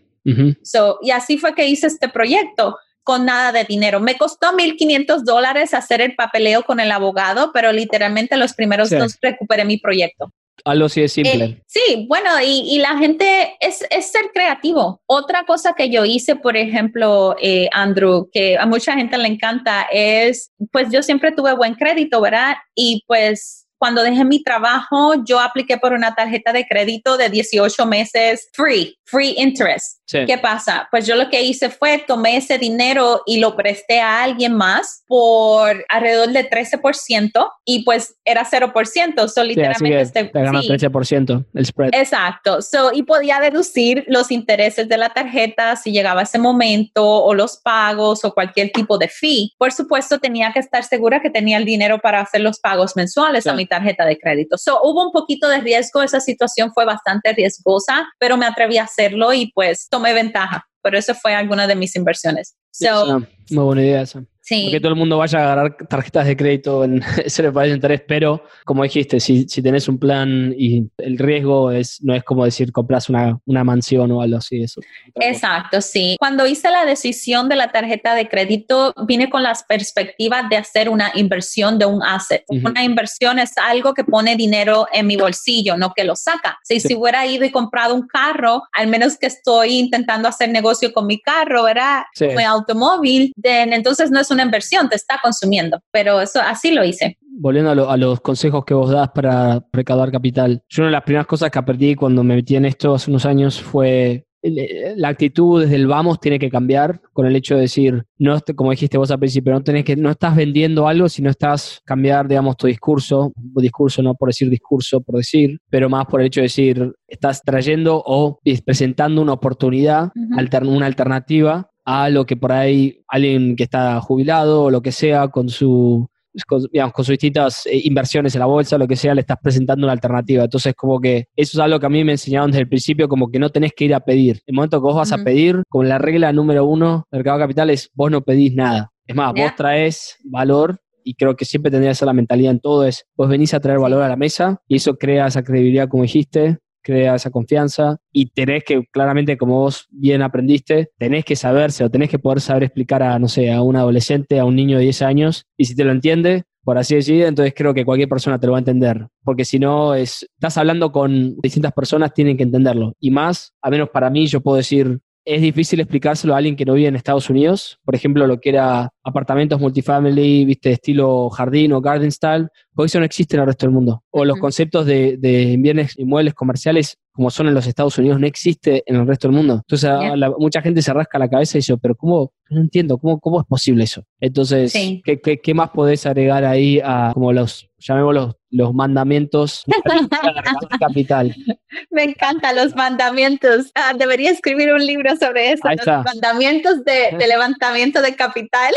Y así fue que hice este proyecto con nada de dinero. Me costó $1,500 hacer el papeleo con el abogado, pero literalmente los primeros dos recuperé mi proyecto. Algo así de simple. Sí, bueno, y la gente es ser creativo. Otra cosa que yo hice, por ejemplo, Andrew, que a mucha gente le encanta es, pues yo siempre tuve buen crédito, ¿verdad? Y pues cuando dejé mi trabajo, yo apliqué por una tarjeta de crédito de 18 meses free interest. Sí. ¿Qué pasa? Pues yo lo que hice fue tomé ese dinero y lo presté a alguien más por alrededor de 13% y pues era 0%. Literalmente te gana 13% el spread. Exacto. Y podía deducir los intereses de la tarjeta si llegaba ese momento o los pagos o cualquier tipo de fee. Por supuesto, tenía que estar segura que tenía el dinero para hacer los pagos mensuales a mi tarjeta de crédito. Hubo un poquito de riesgo. Esa situación fue bastante riesgosa, pero me atreví a hacerlo y pues tomé ventaja. Pero eso fue alguna de mis inversiones. Muy buena idea esa. Sí. Que todo el mundo vaya a agarrar tarjetas de crédito en ese le parece interés, pero como dijiste, si tenés un plan y el riesgo no es como decir compras una mansión o algo así. Eso. Exacto, sí. Cuando hice la decisión de la tarjeta de crédito, vine con las perspectivas de hacer una inversión de un asset. Uh-huh. Una inversión es algo que pone dinero en mi bolsillo, no que lo saca. Si hubiera ido y comprado un carro, al menos que estoy intentando hacer negocio con mi carro, ¿verdad? Sí. Mi automóvil, entonces no es una inversión, te está consumiendo, pero eso así lo hice. Volviendo a los consejos que vos das para recaudar capital, yo una de las primeras cosas que aprendí cuando me metí en esto hace unos años fue la actitud desde el vamos tiene que cambiar con el hecho de decir, no, como dijiste vos al principio, no estás vendiendo algo, sino estás cambiar, digamos, tu discurso no por decir discurso, por decir, pero más por el hecho de decir, estás trayendo o presentando una oportunidad, uh-huh. Una alternativa a lo que por ahí alguien que está jubilado o lo que sea con sus distintas inversiones en la bolsa, lo que sea, le estás presentando una alternativa. Entonces, como que eso es algo que a mí me enseñaron desde el principio, como que no tenés que ir a pedir. El momento que vos vas a pedir, como la regla número 1 del mercado de capital es vos no pedís nada. Es más, vos traes valor y creo que siempre tendría que ser la mentalidad en todo, es vos venís a traer valor a la mesa y eso crea esa credibilidad, como dijiste, crea esa confianza y tenés que, claramente, como vos bien aprendiste, tenés que saberse o tenés que poder saber explicar a un adolescente, a un niño de 10 años y si te lo entiende, por así decir, entonces creo que cualquier persona te lo va a entender. Porque si no, estás hablando con distintas personas, tienen que entenderlo. Y más, al menos para mí, yo puedo decir, es difícil explicárselo a alguien que no vive en Estados Unidos. Por ejemplo, lo que era apartamentos multifamily, viste, estilo jardín o garden style, porque eso no existe en el resto del mundo. O los conceptos de bienes inmuebles comerciales, como son en los Estados Unidos, no existe en el resto del mundo. Entonces, mucha gente se rasca la cabeza y dice, pero ¿cómo? No entiendo, ¿cómo es posible eso? Entonces, sí. ¿Qué más podés agregar ahí a como llamémoslos los mandamientos de capital? Me encantan los mandamientos. Debería escribir un libro sobre eso. Ahí está. Los mandamientos de levantamiento de capital.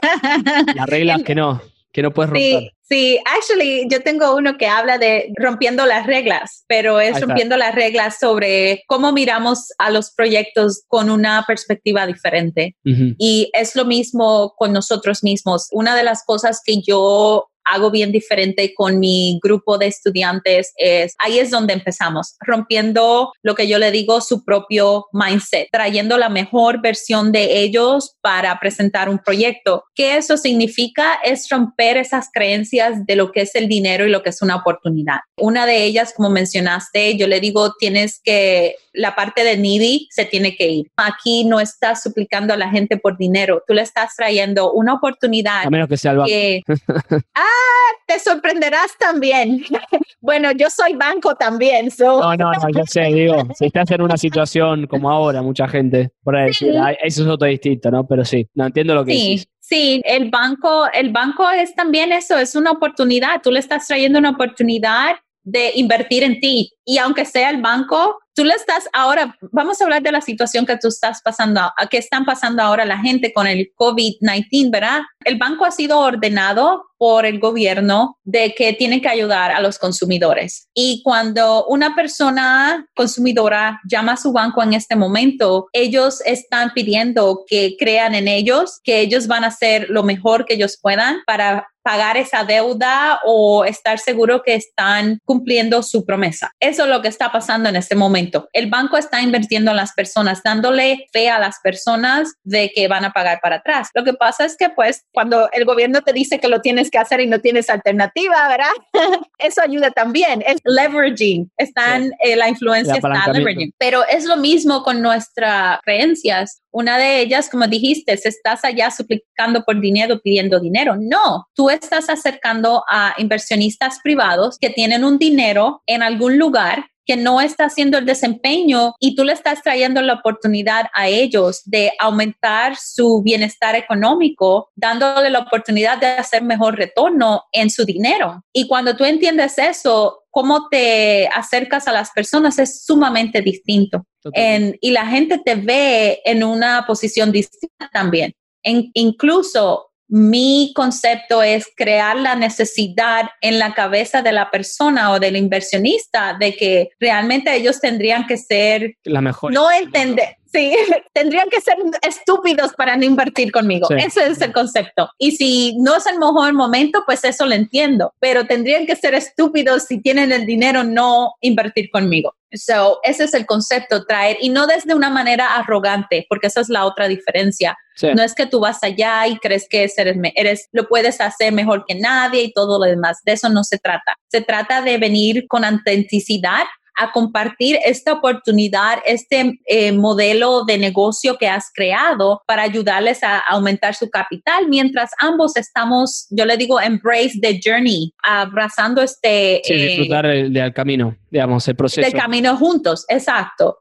Las reglas que no puedes romper. Sí, actually, yo tengo uno que habla de rompiendo las reglas, pero es rompiendo las reglas sobre cómo miramos a los proyectos con una perspectiva diferente. Uh-huh. Y es lo mismo con nosotros mismos. Una de las cosas que yo hago bien diferente con mi grupo de estudiantes ahí es donde empezamos, rompiendo lo que yo le digo, su propio mindset, trayendo la mejor versión de ellos para presentar un proyecto. ¿Qué eso significa? Es romper esas creencias de lo que es el dinero y lo que es una oportunidad. Una de ellas, como mencionaste, yo le digo, la parte de needy se tiene que ir. Aquí no estás suplicando a la gente por dinero, tú le estás trayendo una oportunidad. A menos que sea el banco. te sorprenderás también. Bueno, yo soy banco también. No, yo sé, digo, si estás en una situación como ahora, mucha gente, por ahí decir, eso es otro distinto, ¿no? Pero sí, no entiendo lo que decís. Sí, el banco es también eso, es una oportunidad. Tú le estás trayendo una oportunidad de invertir en ti. Y aunque sea el banco, tú le estás ahora, vamos a hablar de la situación que tú estás pasando, que están pasando ahora la gente con el COVID-19, ¿verdad? El banco ha sido ordenado por el gobierno de que tienen que ayudar a los consumidores. Y cuando una persona consumidora llama a su banco en este momento, ellos están pidiendo que crean en ellos, que ellos van a hacer lo mejor que ellos puedan para pagar esa deuda o estar seguro que están cumpliendo su promesa. Eso es lo que está pasando en este momento. El banco está invirtiendo en las personas, dándole fe a las personas de que van a pagar para atrás. Lo que pasa es que, pues, cuando el gobierno te dice que lo tienes que hacer y no tienes alternativa, ¿verdad? Eso ayuda también. Es leveraging. La influencia está leveraging. Pero es lo mismo con nuestras creencias. Una de ellas, como dijiste, si estás allá suplicando por dinero, pidiendo dinero. No, tú estás acercando a inversionistas privados que tienen un dinero en algún lugar que no está haciendo el desempeño y tú le estás trayendo la oportunidad a ellos de aumentar su bienestar económico, dándole la oportunidad de hacer mejor retorno en su dinero. Y cuando tú entiendes eso, cómo te acercas a las personas es sumamente distinto. Y la gente te ve en una posición distinta también. Incluso mi concepto es crear la necesidad en la cabeza de la persona o del inversionista de que realmente ellos tendrían que ser la mejor. No entender. Sí, tendrían que ser estúpidos para no invertir conmigo. Sí. Ese es el concepto. Y si no es el mejor momento, pues eso lo entiendo. Pero tendrían que ser estúpidos si tienen el dinero no invertir conmigo. Ese es el concepto, traer, y no desde una manera arrogante, porque esa es la otra diferencia. Sí. No es que tú vas allá y crees que lo puedes hacer mejor que nadie y todo lo demás. De eso no se trata. Se trata de venir con autenticidad a compartir esta oportunidad, este modelo de negocio que has creado para ayudarles a aumentar su capital, mientras ambos estamos, yo le digo, embrace the journey, abrazando disfrutar del camino, digamos, el proceso. Del camino juntos, exacto.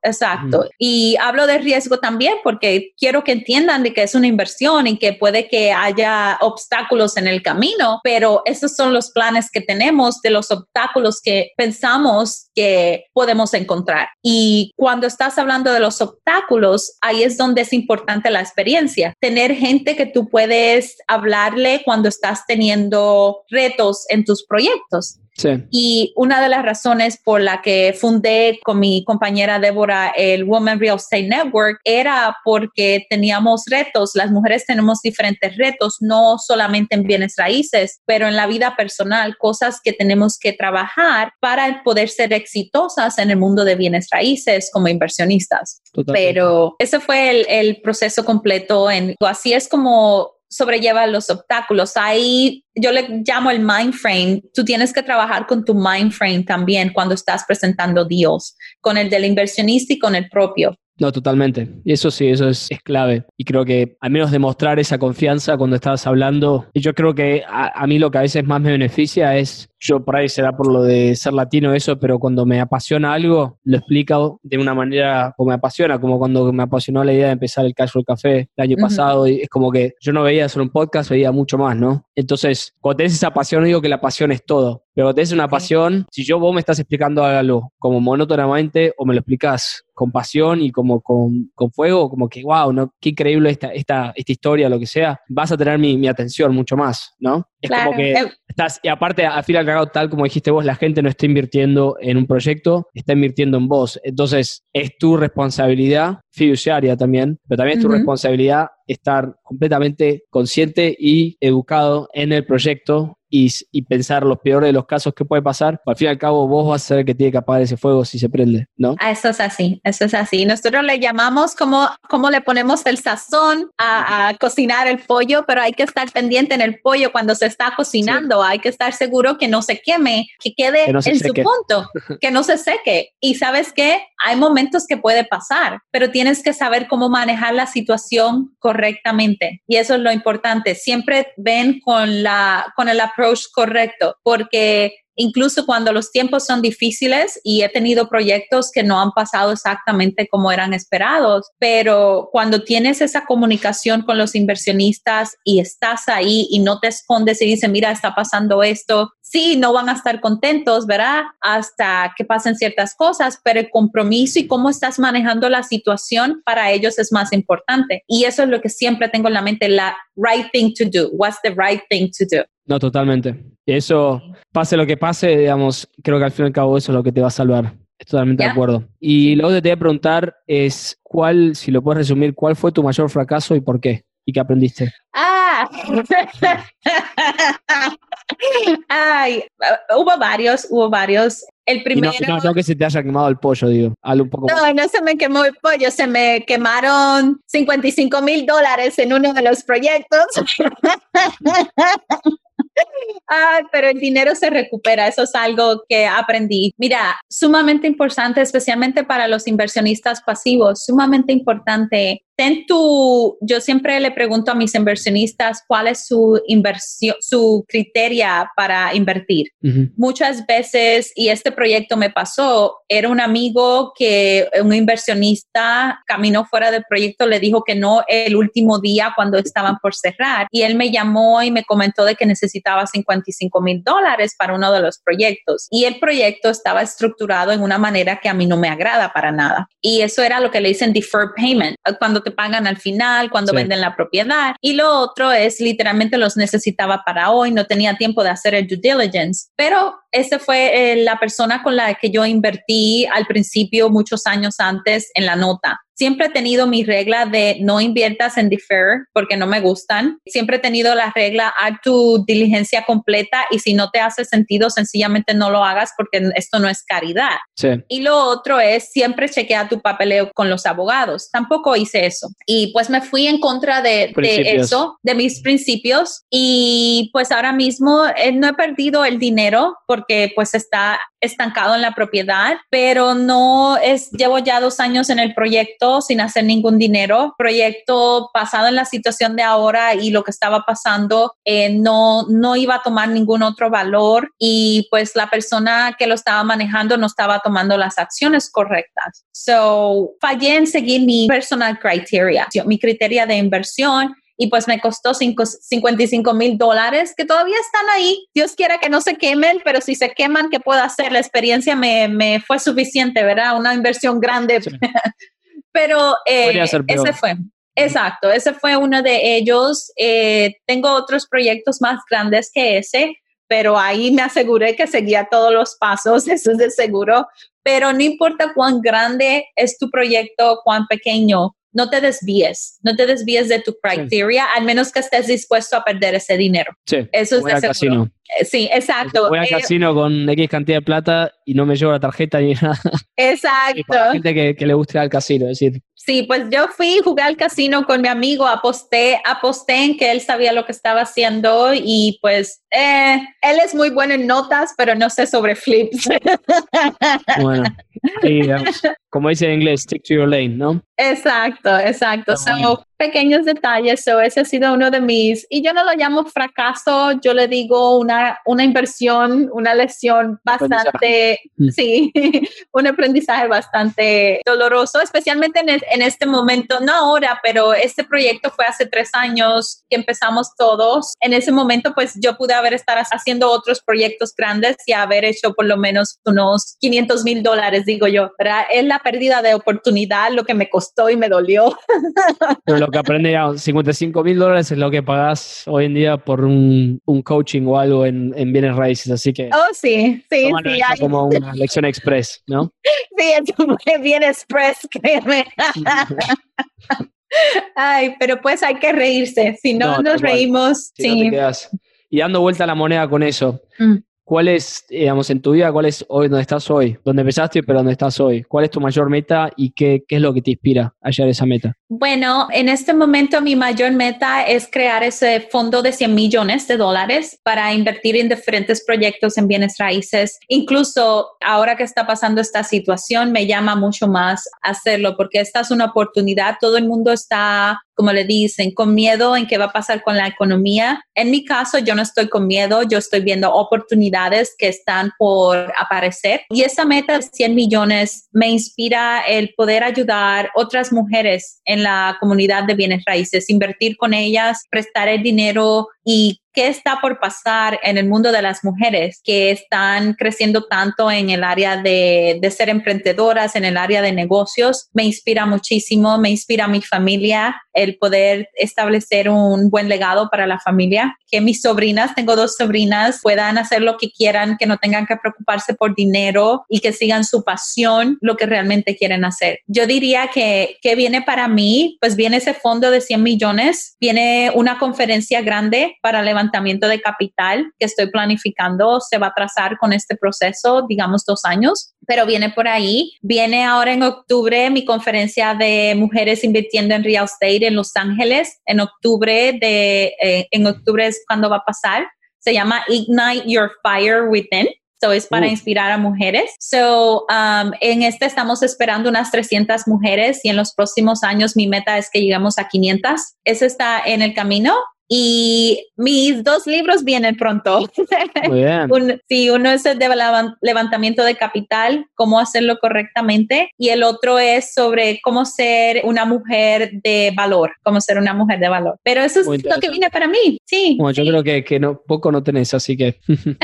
Y hablo de riesgo también porque quiero que entiendan de que es una inversión y que puede que haya obstáculos en el camino, pero esos son los planes que tenemos de los obstáculos que pensamos que podemos encontrar. Y cuando estás hablando de los obstáculos, ahí es donde es importante la experiencia. Tener gente que tú puedes hablarle cuando estás teniendo retos en tus proyectos. Sí. Y una de las razones por la que fundé con mi compañera Débora el Women Real Estate Network era porque teníamos retos. Las mujeres tenemos diferentes retos, no solamente en bienes raíces, pero en la vida personal, cosas que tenemos que trabajar para poder ser exitosas en el mundo de bienes raíces como inversionistas. Totalmente. Pero ese fue el proceso completo. Así es como sobrelleva los obstáculos. Ahí yo le llamo el mind frame. Tú tienes que trabajar con tu mind frame también cuando estás presentando deals, con el del inversionista y con el propio. No, totalmente. Y eso sí, eso es clave. Y creo que al menos demostrar esa confianza cuando estás hablando. Y yo creo que a mí lo que a veces más me beneficia es, yo por ahí será por lo de ser latino eso, pero cuando me apasiona algo, lo explico de una manera como me apasiona, como cuando me apasionó la idea de empezar el Cashflow Café el año pasado. Y es como que yo no veía solo un podcast, veía mucho más, ¿no? Entonces, cuando tenés esa pasión, no digo que la pasión es todo, pero cuando tenés una pasión, si vos me estás explicando algo como monótonamente o me lo explicás con pasión y como con fuego, como que wow, ¿no? Qué increíble esta historia, lo que sea, vas a tener mi atención mucho más, ¿no? Es claro. Como que estás, y aparte, al fin y al cabo, tal como dijiste vos, la gente no está invirtiendo en un proyecto, está invirtiendo en vos. Entonces, es tu responsabilidad fiduciaria también, pero también es tu responsabilidad estar completamente consciente y educado en el proyecto y pensar los peores de los casos que puede pasar. Al fin y al cabo, vos vas a ser el que tiene que apagar ese fuego si se prende, ¿no? Eso es así. Nosotros le llamamos como le ponemos el sazón a cocinar el pollo, pero hay que estar pendiente en el pollo cuando se está cocinando. Sí. Hay que estar seguro que no se queme, que quede en su punto, que no se seque. Y ¿sabes qué? Hay momentos momentos que puede pasar, pero tienes que saber cómo manejar la situación correctamente. Y eso es lo importante. Siempre ven con el approach correcto, porque incluso cuando los tiempos son difíciles y he tenido proyectos que no han pasado exactamente como eran esperados, pero cuando tienes esa comunicación con los inversionistas y estás ahí y no te escondes y dices, mira, está pasando esto, sí, no van a estar contentos, ¿verdad? Hasta que pasen ciertas cosas, pero el compromiso y cómo estás manejando la situación para ellos es más importante. Y eso es lo que siempre tengo en la mente, la right thing to do. What's the right thing to do? No, totalmente. Y eso, pase lo que pase, digamos, creo que al fin y al cabo eso es lo que te va a salvar. Estoy totalmente de acuerdo. Y lo que te voy a preguntar es, si lo puedes resumir, ¿cuál fue tu mayor fracaso y por qué? ¿Y qué aprendiste? Ay, hubo varios. El primero... No que se te haya quemado el pollo, digo. Algo un poco más. No se me quemó el pollo, se me quemaron $55,000 en uno de los proyectos. Ay, pero el dinero se recupera, eso es algo que aprendí. Mira, sumamente importante, especialmente para los inversionistas pasivos, sumamente importante. Yo siempre le pregunto a mis inversionistas cuál es su criteria para invertir. Uh-huh. Muchas veces, y este proyecto me pasó, era un amigo que un inversionista caminó fuera del proyecto, le dijo que no el último día cuando estaban por cerrar, y él me llamó y me comentó de que necesitaba $55,000 para uno de los proyectos, y el proyecto estaba estructurado en una manera que a mí no me agrada para nada, y eso era lo que le dicen deferred payment, cuando te pagan al final, cuando venden la propiedad. Y lo otro es, literalmente los necesitaba para hoy, no tenía tiempo de hacer el due diligence. Pero ese fue la persona con la que yo invertí al principio, muchos años antes, en la nota. Siempre he tenido mi regla de no inviertas en defer porque no me gustan. Siempre he tenido la regla, haz tu diligencia completa y si no te hace sentido, sencillamente no lo hagas porque esto no es caridad. Sí. Y lo otro es siempre chequea tu papeleo con los abogados. Tampoco hice eso. Y pues me fui en contra de eso, de mis principios. Y pues ahora mismo no he perdido el dinero porque pues está estancado en la propiedad, pero llevo ya 2 años en el proyecto sin hacer ningún dinero. Proyecto basado en la situación de ahora y lo que estaba pasando, no iba a tomar ningún otro valor y pues la persona que lo estaba manejando no estaba tomando las acciones correctas. So, fallé en seguir mi personal criteria, mi criterio de inversión. Y pues me costó $55,000 que todavía están ahí. Dios quiera que no se quemen, pero si se queman, ¿qué puedo hacer? La experiencia me fue suficiente, ¿verdad? Una inversión grande. Sí. Pero ese fue. Exacto, ese fue uno de ellos. Tengo otros proyectos más grandes que ese, pero ahí me aseguré que seguía todos los pasos, eso es de seguro. Pero no importa cuán grande es tu proyecto, cuán pequeño, no te desvíes de tu criteria, al menos que estés dispuesto a perder ese dinero. Sí, eso es de seguro. Casino. Sí, exacto. Voy al casino con X cantidad de plata y no me llevo la tarjeta ni nada. Exacto. Y para la gente que le guste ir al casino, es decir. Sí, pues yo fui a jugar al casino con mi amigo, aposté en que él sabía lo que estaba haciendo y pues él es muy bueno en notas, pero no sé sobre flips. Bueno, ahí, como dice en inglés, stick to your lane, ¿no? Exacto. Son pequeños detalles. Ese ha sido uno de mis, y yo no lo llamo fracaso, yo le digo una inversión, una lección bastante, un aprendizaje bastante doloroso, especialmente en este momento, no ahora, pero este proyecto fue hace 3 años que empezamos todos. En ese momento, pues yo pude estar haciendo otros proyectos grandes y haber hecho por lo menos unos $500,000, digo yo, ¿verdad? Es la pérdida de oportunidad lo que me costó y me dolió. Pero lo que aprendí, $55,000 es lo que pagás hoy en día por un coaching o algo en bienes raíces, así que... Oh, sí. Como una lección express, ¿no? Sí, es bien express, créeme. Ay, pero pues hay que reírse, si no nos reímos. Si no te quedas. Y dando vuelta a la moneda con eso, ¿cuál es, digamos, en tu vida, cuál es hoy donde estás hoy? ¿Dónde empezaste, pero dónde estás hoy? ¿Cuál es tu mayor meta y qué es lo que te inspira a llegar a esa meta? Bueno, en este momento mi mayor meta es crear ese fondo de $100 millones para invertir en diferentes proyectos en bienes raíces. Incluso ahora que está pasando esta situación, me llama mucho más hacerlo porque esta es una oportunidad. Todo el mundo está, como le dicen, con miedo en qué va a pasar con la economía. En mi caso, yo no estoy con miedo, yo estoy viendo oportunidades que están por aparecer. Y esa meta de 100 millones me inspira el poder ayudar otras mujeres en la comunidad de bienes raíces, invertir con ellas, prestar el dinero y qué está por pasar en el mundo de las mujeres que están creciendo tanto en el área de ser emprendedoras, en el área de negocios. Me inspira muchísimo, me inspira a mi familia el poder establecer un buen legado para la familia, que mis sobrinas, tengo 2 sobrinas, puedan hacer lo que quieran, que no tengan que preocuparse por dinero y que sigan su pasión, lo que realmente quieren hacer. Yo diría que viene para mí, pues viene ese fondo de 100 millones, viene una conferencia grande para levantamiento de capital que estoy planificando, se va a trazar con este proceso, digamos 2 años, pero viene por ahí. Viene ahora en octubre mi conferencia de mujeres invirtiendo en real estate en Los Ángeles. En octubre es cuando va a pasar. Se llama Ignite Your Fire Within. So, es para inspirar a mujeres. En estamos esperando unas 300 mujeres y en los próximos años mi meta es que lleguemos a 500. Eso está en el camino. Y mis 2 libros vienen pronto. Muy bien. Uno es el de levantamiento de capital, cómo hacerlo correctamente, y el otro es sobre cómo ser una mujer de valor, Pero eso es lo que viene para mí, sí. Bueno, yo creo que poco no tenés, así que...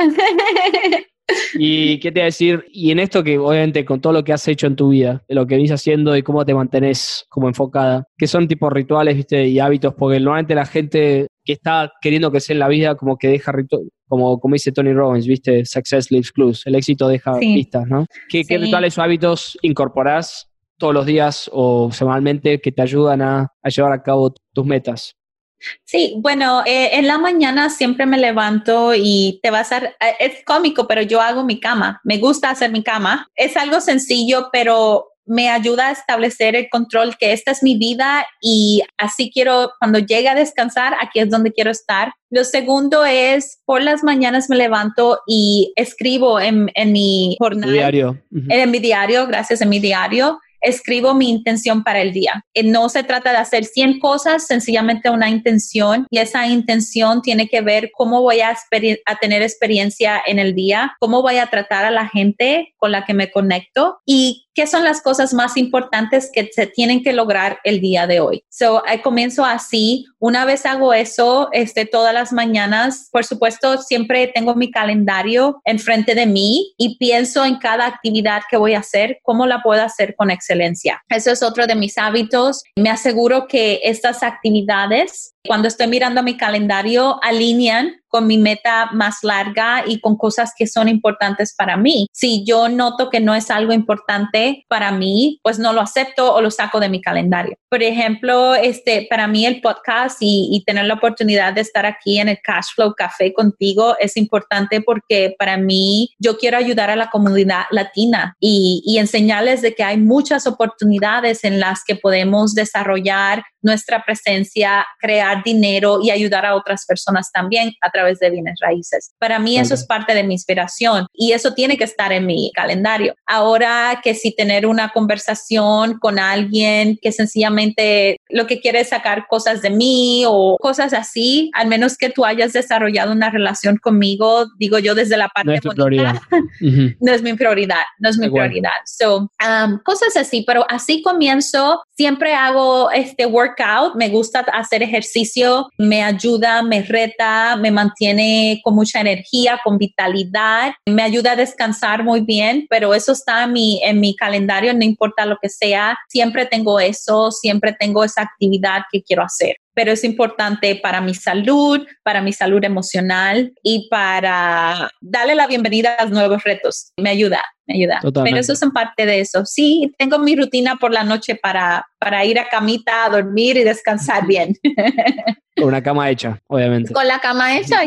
¿Y qué te iba a decir? Y en esto que obviamente con todo lo que has hecho en tu vida, de lo que venís haciendo y cómo te mantenés como enfocada, ¿qué son tipos rituales, viste, y hábitos? Porque normalmente la gente que está queriendo crecer en la vida como que deja rituales, como dice Tony Robbins, viste, success leaves clues, el éxito deja pistas, ¿no? ¿Qué rituales o hábitos incorporás todos los días o semanalmente que te ayudan a llevar a cabo tus metas? Sí, bueno, en la mañana siempre me levanto y es cómico, pero yo hago mi cama. Me gusta hacer mi cama. Es algo sencillo, pero me ayuda a establecer el control que esta es mi vida y así cuando llegue a descansar, aquí es donde quiero estar. Lo segundo es, por las mañanas me levanto y escribo en mi jornal. Diario. En mi diario, gracias, en mi diario. Escribo mi intención para el día. No se trata de hacer 100 cosas, sencillamente una intención, y esa intención tiene que ver cómo voy a tener experiencia en el día, cómo voy a tratar a la gente con la que me conecto y qué son las cosas más importantes que se tienen que lograr el día de hoy. Comienzo así. Una vez hago eso, todas las mañanas, por supuesto, siempre tengo mi calendario enfrente de mí y pienso en cada actividad que voy a hacer, cómo la puedo hacer con excelencia. Eso es otro de mis hábitos. Me aseguro que estas actividades, cuando estoy mirando mi calendario, alinean con mi meta más larga y con cosas que son importantes para mí. Si yo noto que no es algo importante para mí, pues no lo acepto o lo saco de mi calendario. Por ejemplo, para mí el podcast y tener la oportunidad de estar aquí en el Cashflow Café contigo es importante porque para mí yo quiero ayudar a la comunidad latina y enseñarles de que hay muchas oportunidades en las que podemos desarrollar nuestra presencia, crear dinero y ayudar a otras personas también a través de bienes raíces. Para mí eso es parte de mi inspiración y eso tiene que estar en mi calendario. Ahora que si tener una conversación con alguien que sencillamente lo que quiere es sacar cosas de mí o cosas así, al menos que tú hayas desarrollado una relación conmigo, digo yo desde la parte bonita, prioridad. no es mi prioridad, cosas así, pero así comienzo. Siempre hago workout, me gusta hacer ejercicio, me ayuda, me reta, me mantiene con mucha energía, con vitalidad, me ayuda a descansar muy bien, pero eso está en mi calendario, no importa lo que sea, siempre tengo eso, siempre tengo esa actividad que quiero hacer. Pero es importante para mi salud emocional y para darle la bienvenida a los nuevos retos. Me ayuda. Totalmente. Pero eso es en parte de eso. Sí, tengo mi rutina por la noche para ir a camita, a dormir y descansar bien. Con una cama hecha, obviamente. Con la cama hecha, ya.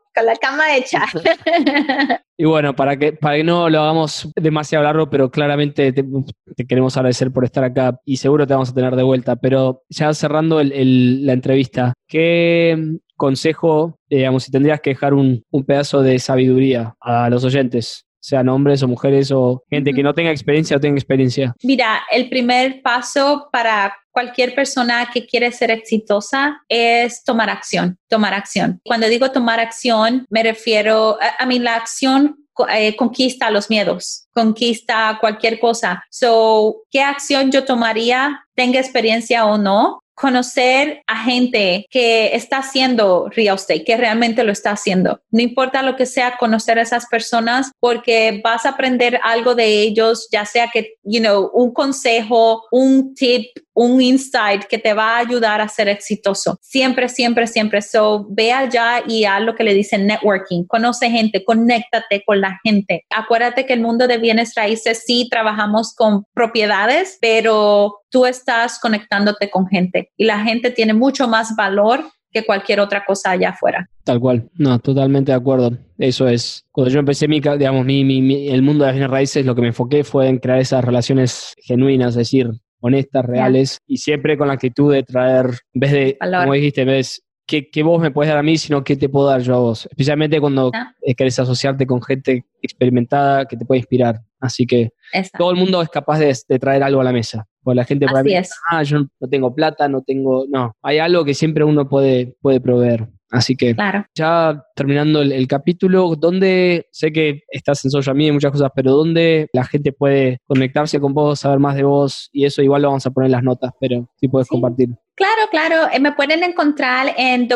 con la cama hecha. Y bueno, para que no lo hagamos demasiado largo, pero claramente te queremos agradecer por estar acá y seguro te vamos a tener de vuelta. Pero ya cerrando la entrevista, ¿qué consejo, digamos, si tendrías que dejar un pedazo de sabiduría a los oyentes, sean hombres o mujeres o gente que no tenga experiencia o tenga experiencia? Mira, el primer paso para cualquier persona que quiere ser exitosa es tomar acción. Cuando digo tomar acción, me refiero a la acción conquista los miedos, conquista cualquier cosa. So, ¿qué acción yo tomaría, tenga experiencia o no? Conocer a gente que está haciendo real estate, que realmente lo está haciendo. No importa lo que sea, conocer a esas personas porque vas a aprender algo de ellos, ya sea que, un consejo, un tip, un insight que te va a ayudar a ser exitoso. Siempre, siempre, siempre. So, ve allá y haz lo que le dicen networking. Conoce gente, conéctate con la gente. Acuérdate que el mundo de bienes raíces sí trabajamos con propiedades, pero tú estás conectándote con gente y la gente tiene mucho más valor que cualquier otra cosa allá afuera. Tal cual. No, totalmente de acuerdo. Eso es. Cuando yo empecé el mundo de las bienes raíces, lo que me enfoqué fue en crear esas relaciones genuinas, es decir, honestas, reales, y siempre con la actitud de traer, en vez de, valor. Como dijiste, en vez que vos me puedes dar a mí, sino que te puedo dar yo a vos. Especialmente cuando querés asociarte con gente experimentada que te puede inspirar. Así que todo el mundo es capaz de traer algo a la mesa. Porque la gente puede decir, yo no tengo plata, no, hay algo que siempre uno puede proveer. Así que ya terminando el capítulo, ¿dónde, sé que estás en social media y muchas cosas, pero dónde la gente puede conectarse con vos, saber más de vos? Y eso igual lo vamos a poner en las notas, pero sí puedes compartir. Claro. Me pueden encontrar en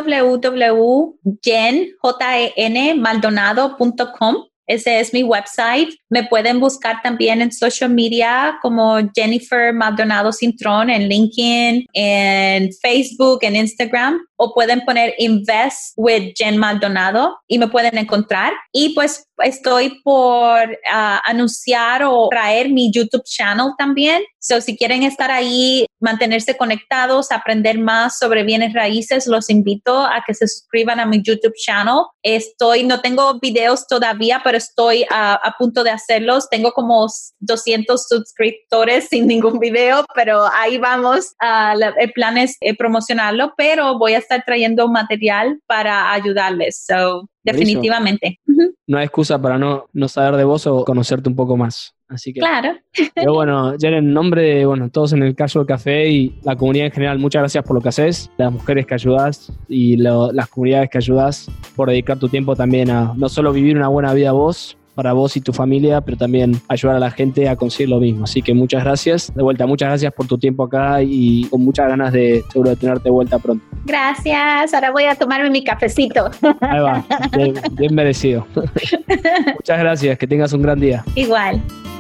www.jenmaldonado.com. Ese es mi website. Me pueden buscar también en social media como Jennifer Maldonado Cintrón en LinkedIn, en Facebook, en Instagram, o pueden poner Invest with Jen Maldonado y me pueden encontrar. Y pues estoy por anunciar o traer mi YouTube channel también. So, si quieren estar ahí, mantenerse conectados, aprender más sobre bienes raíces, los invito a que se suscriban a mi YouTube channel. No tengo videos todavía, pero estoy a punto de hacerlos. Tengo como 200 suscriptores sin ningún video, pero ahí vamos. El plan es promocionarlo, pero voy a estar trayendo material para ayudarles. So, definitivamente. No hay excusa para no saber de vos o conocerte un poco más. Así que, claro. Pero bueno, Jen, en nombre de todos en el Cashflow Café y la comunidad en general, muchas gracias por lo que haces, las mujeres que ayudas y las comunidades que ayudas, por dedicar tu tiempo también a no solo vivir una buena vida para vos y tu familia, pero también ayudar a la gente a conseguir lo mismo. Así que muchas gracias. De vuelta, muchas gracias por tu tiempo acá y con muchas ganas seguro de tenerte de vuelta pronto. Gracias. Ahora voy a tomarme mi cafecito. Ahí va. Bien merecido. Muchas gracias. Que tengas un gran día. Igual.